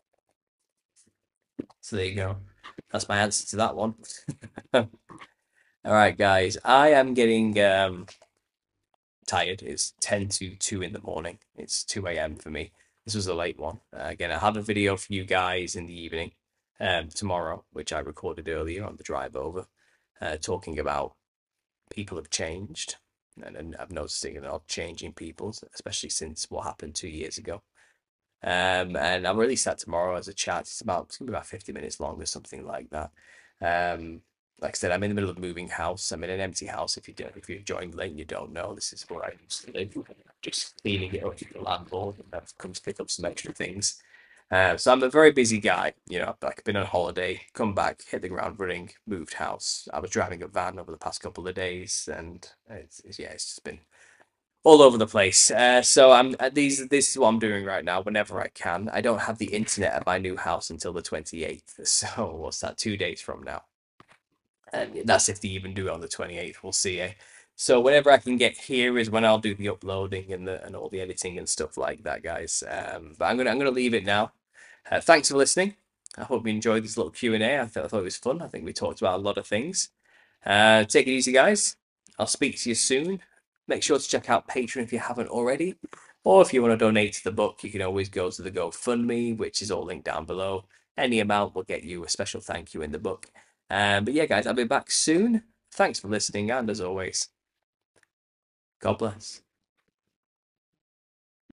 So there you go. That's my answer to that one. All right, guys. I am getting um, tired. It's ten to two in the morning. It's two a m for me. This was a late one. Uh, again, I have a video for you guys in the evening um, tomorrow, which I recorded earlier on the drive over, uh, talking about people have changed. And, and I've noticed a lot of changing people, especially since what happened two years ago. Um, and I'll release that tomorrow as a chat. It's about it's gonna be about fifty minutes long or something like that. Um, like I said, I'm in the middle of moving house. I'm in an empty house. If you don't, if you joined late and you don't know, this is where I used to live. Just cleaning it up with the landlord, and I've come to pick up some extra things. Uh, so I'm a very busy guy. You know, like I've been on holiday, come back, hit the ground running, moved house. I was driving a van over the past couple of days, and it's, it's yeah, it's just been all over the place. Uh, so I'm uh, these this is what I'm doing right now whenever I can. I don't have the internet at my new house until the twenty-eighth. So what's that? Two days from now. And that's if they even do it on the twenty-eighth. We'll see. Eh? So whenever I can get here is when I'll do the uploading and the and all the editing and stuff like that, guys. Um, but I'm gonna I'm gonna leave it now. Uh, thanks for listening. I hope you enjoyed this little Q and A. I thought I thought it was fun. I think we talked about a lot of things. Uh, take it easy, guys. I'll speak to you soon. Make sure to check out Patreon if you haven't already. Or if you want to donate to the book, you can always go to the GoFundMe, which is all linked down below. Any amount will get you a special thank you in the book. Um, but yeah, guys, I'll be back soon. Thanks for listening, and as always, God bless.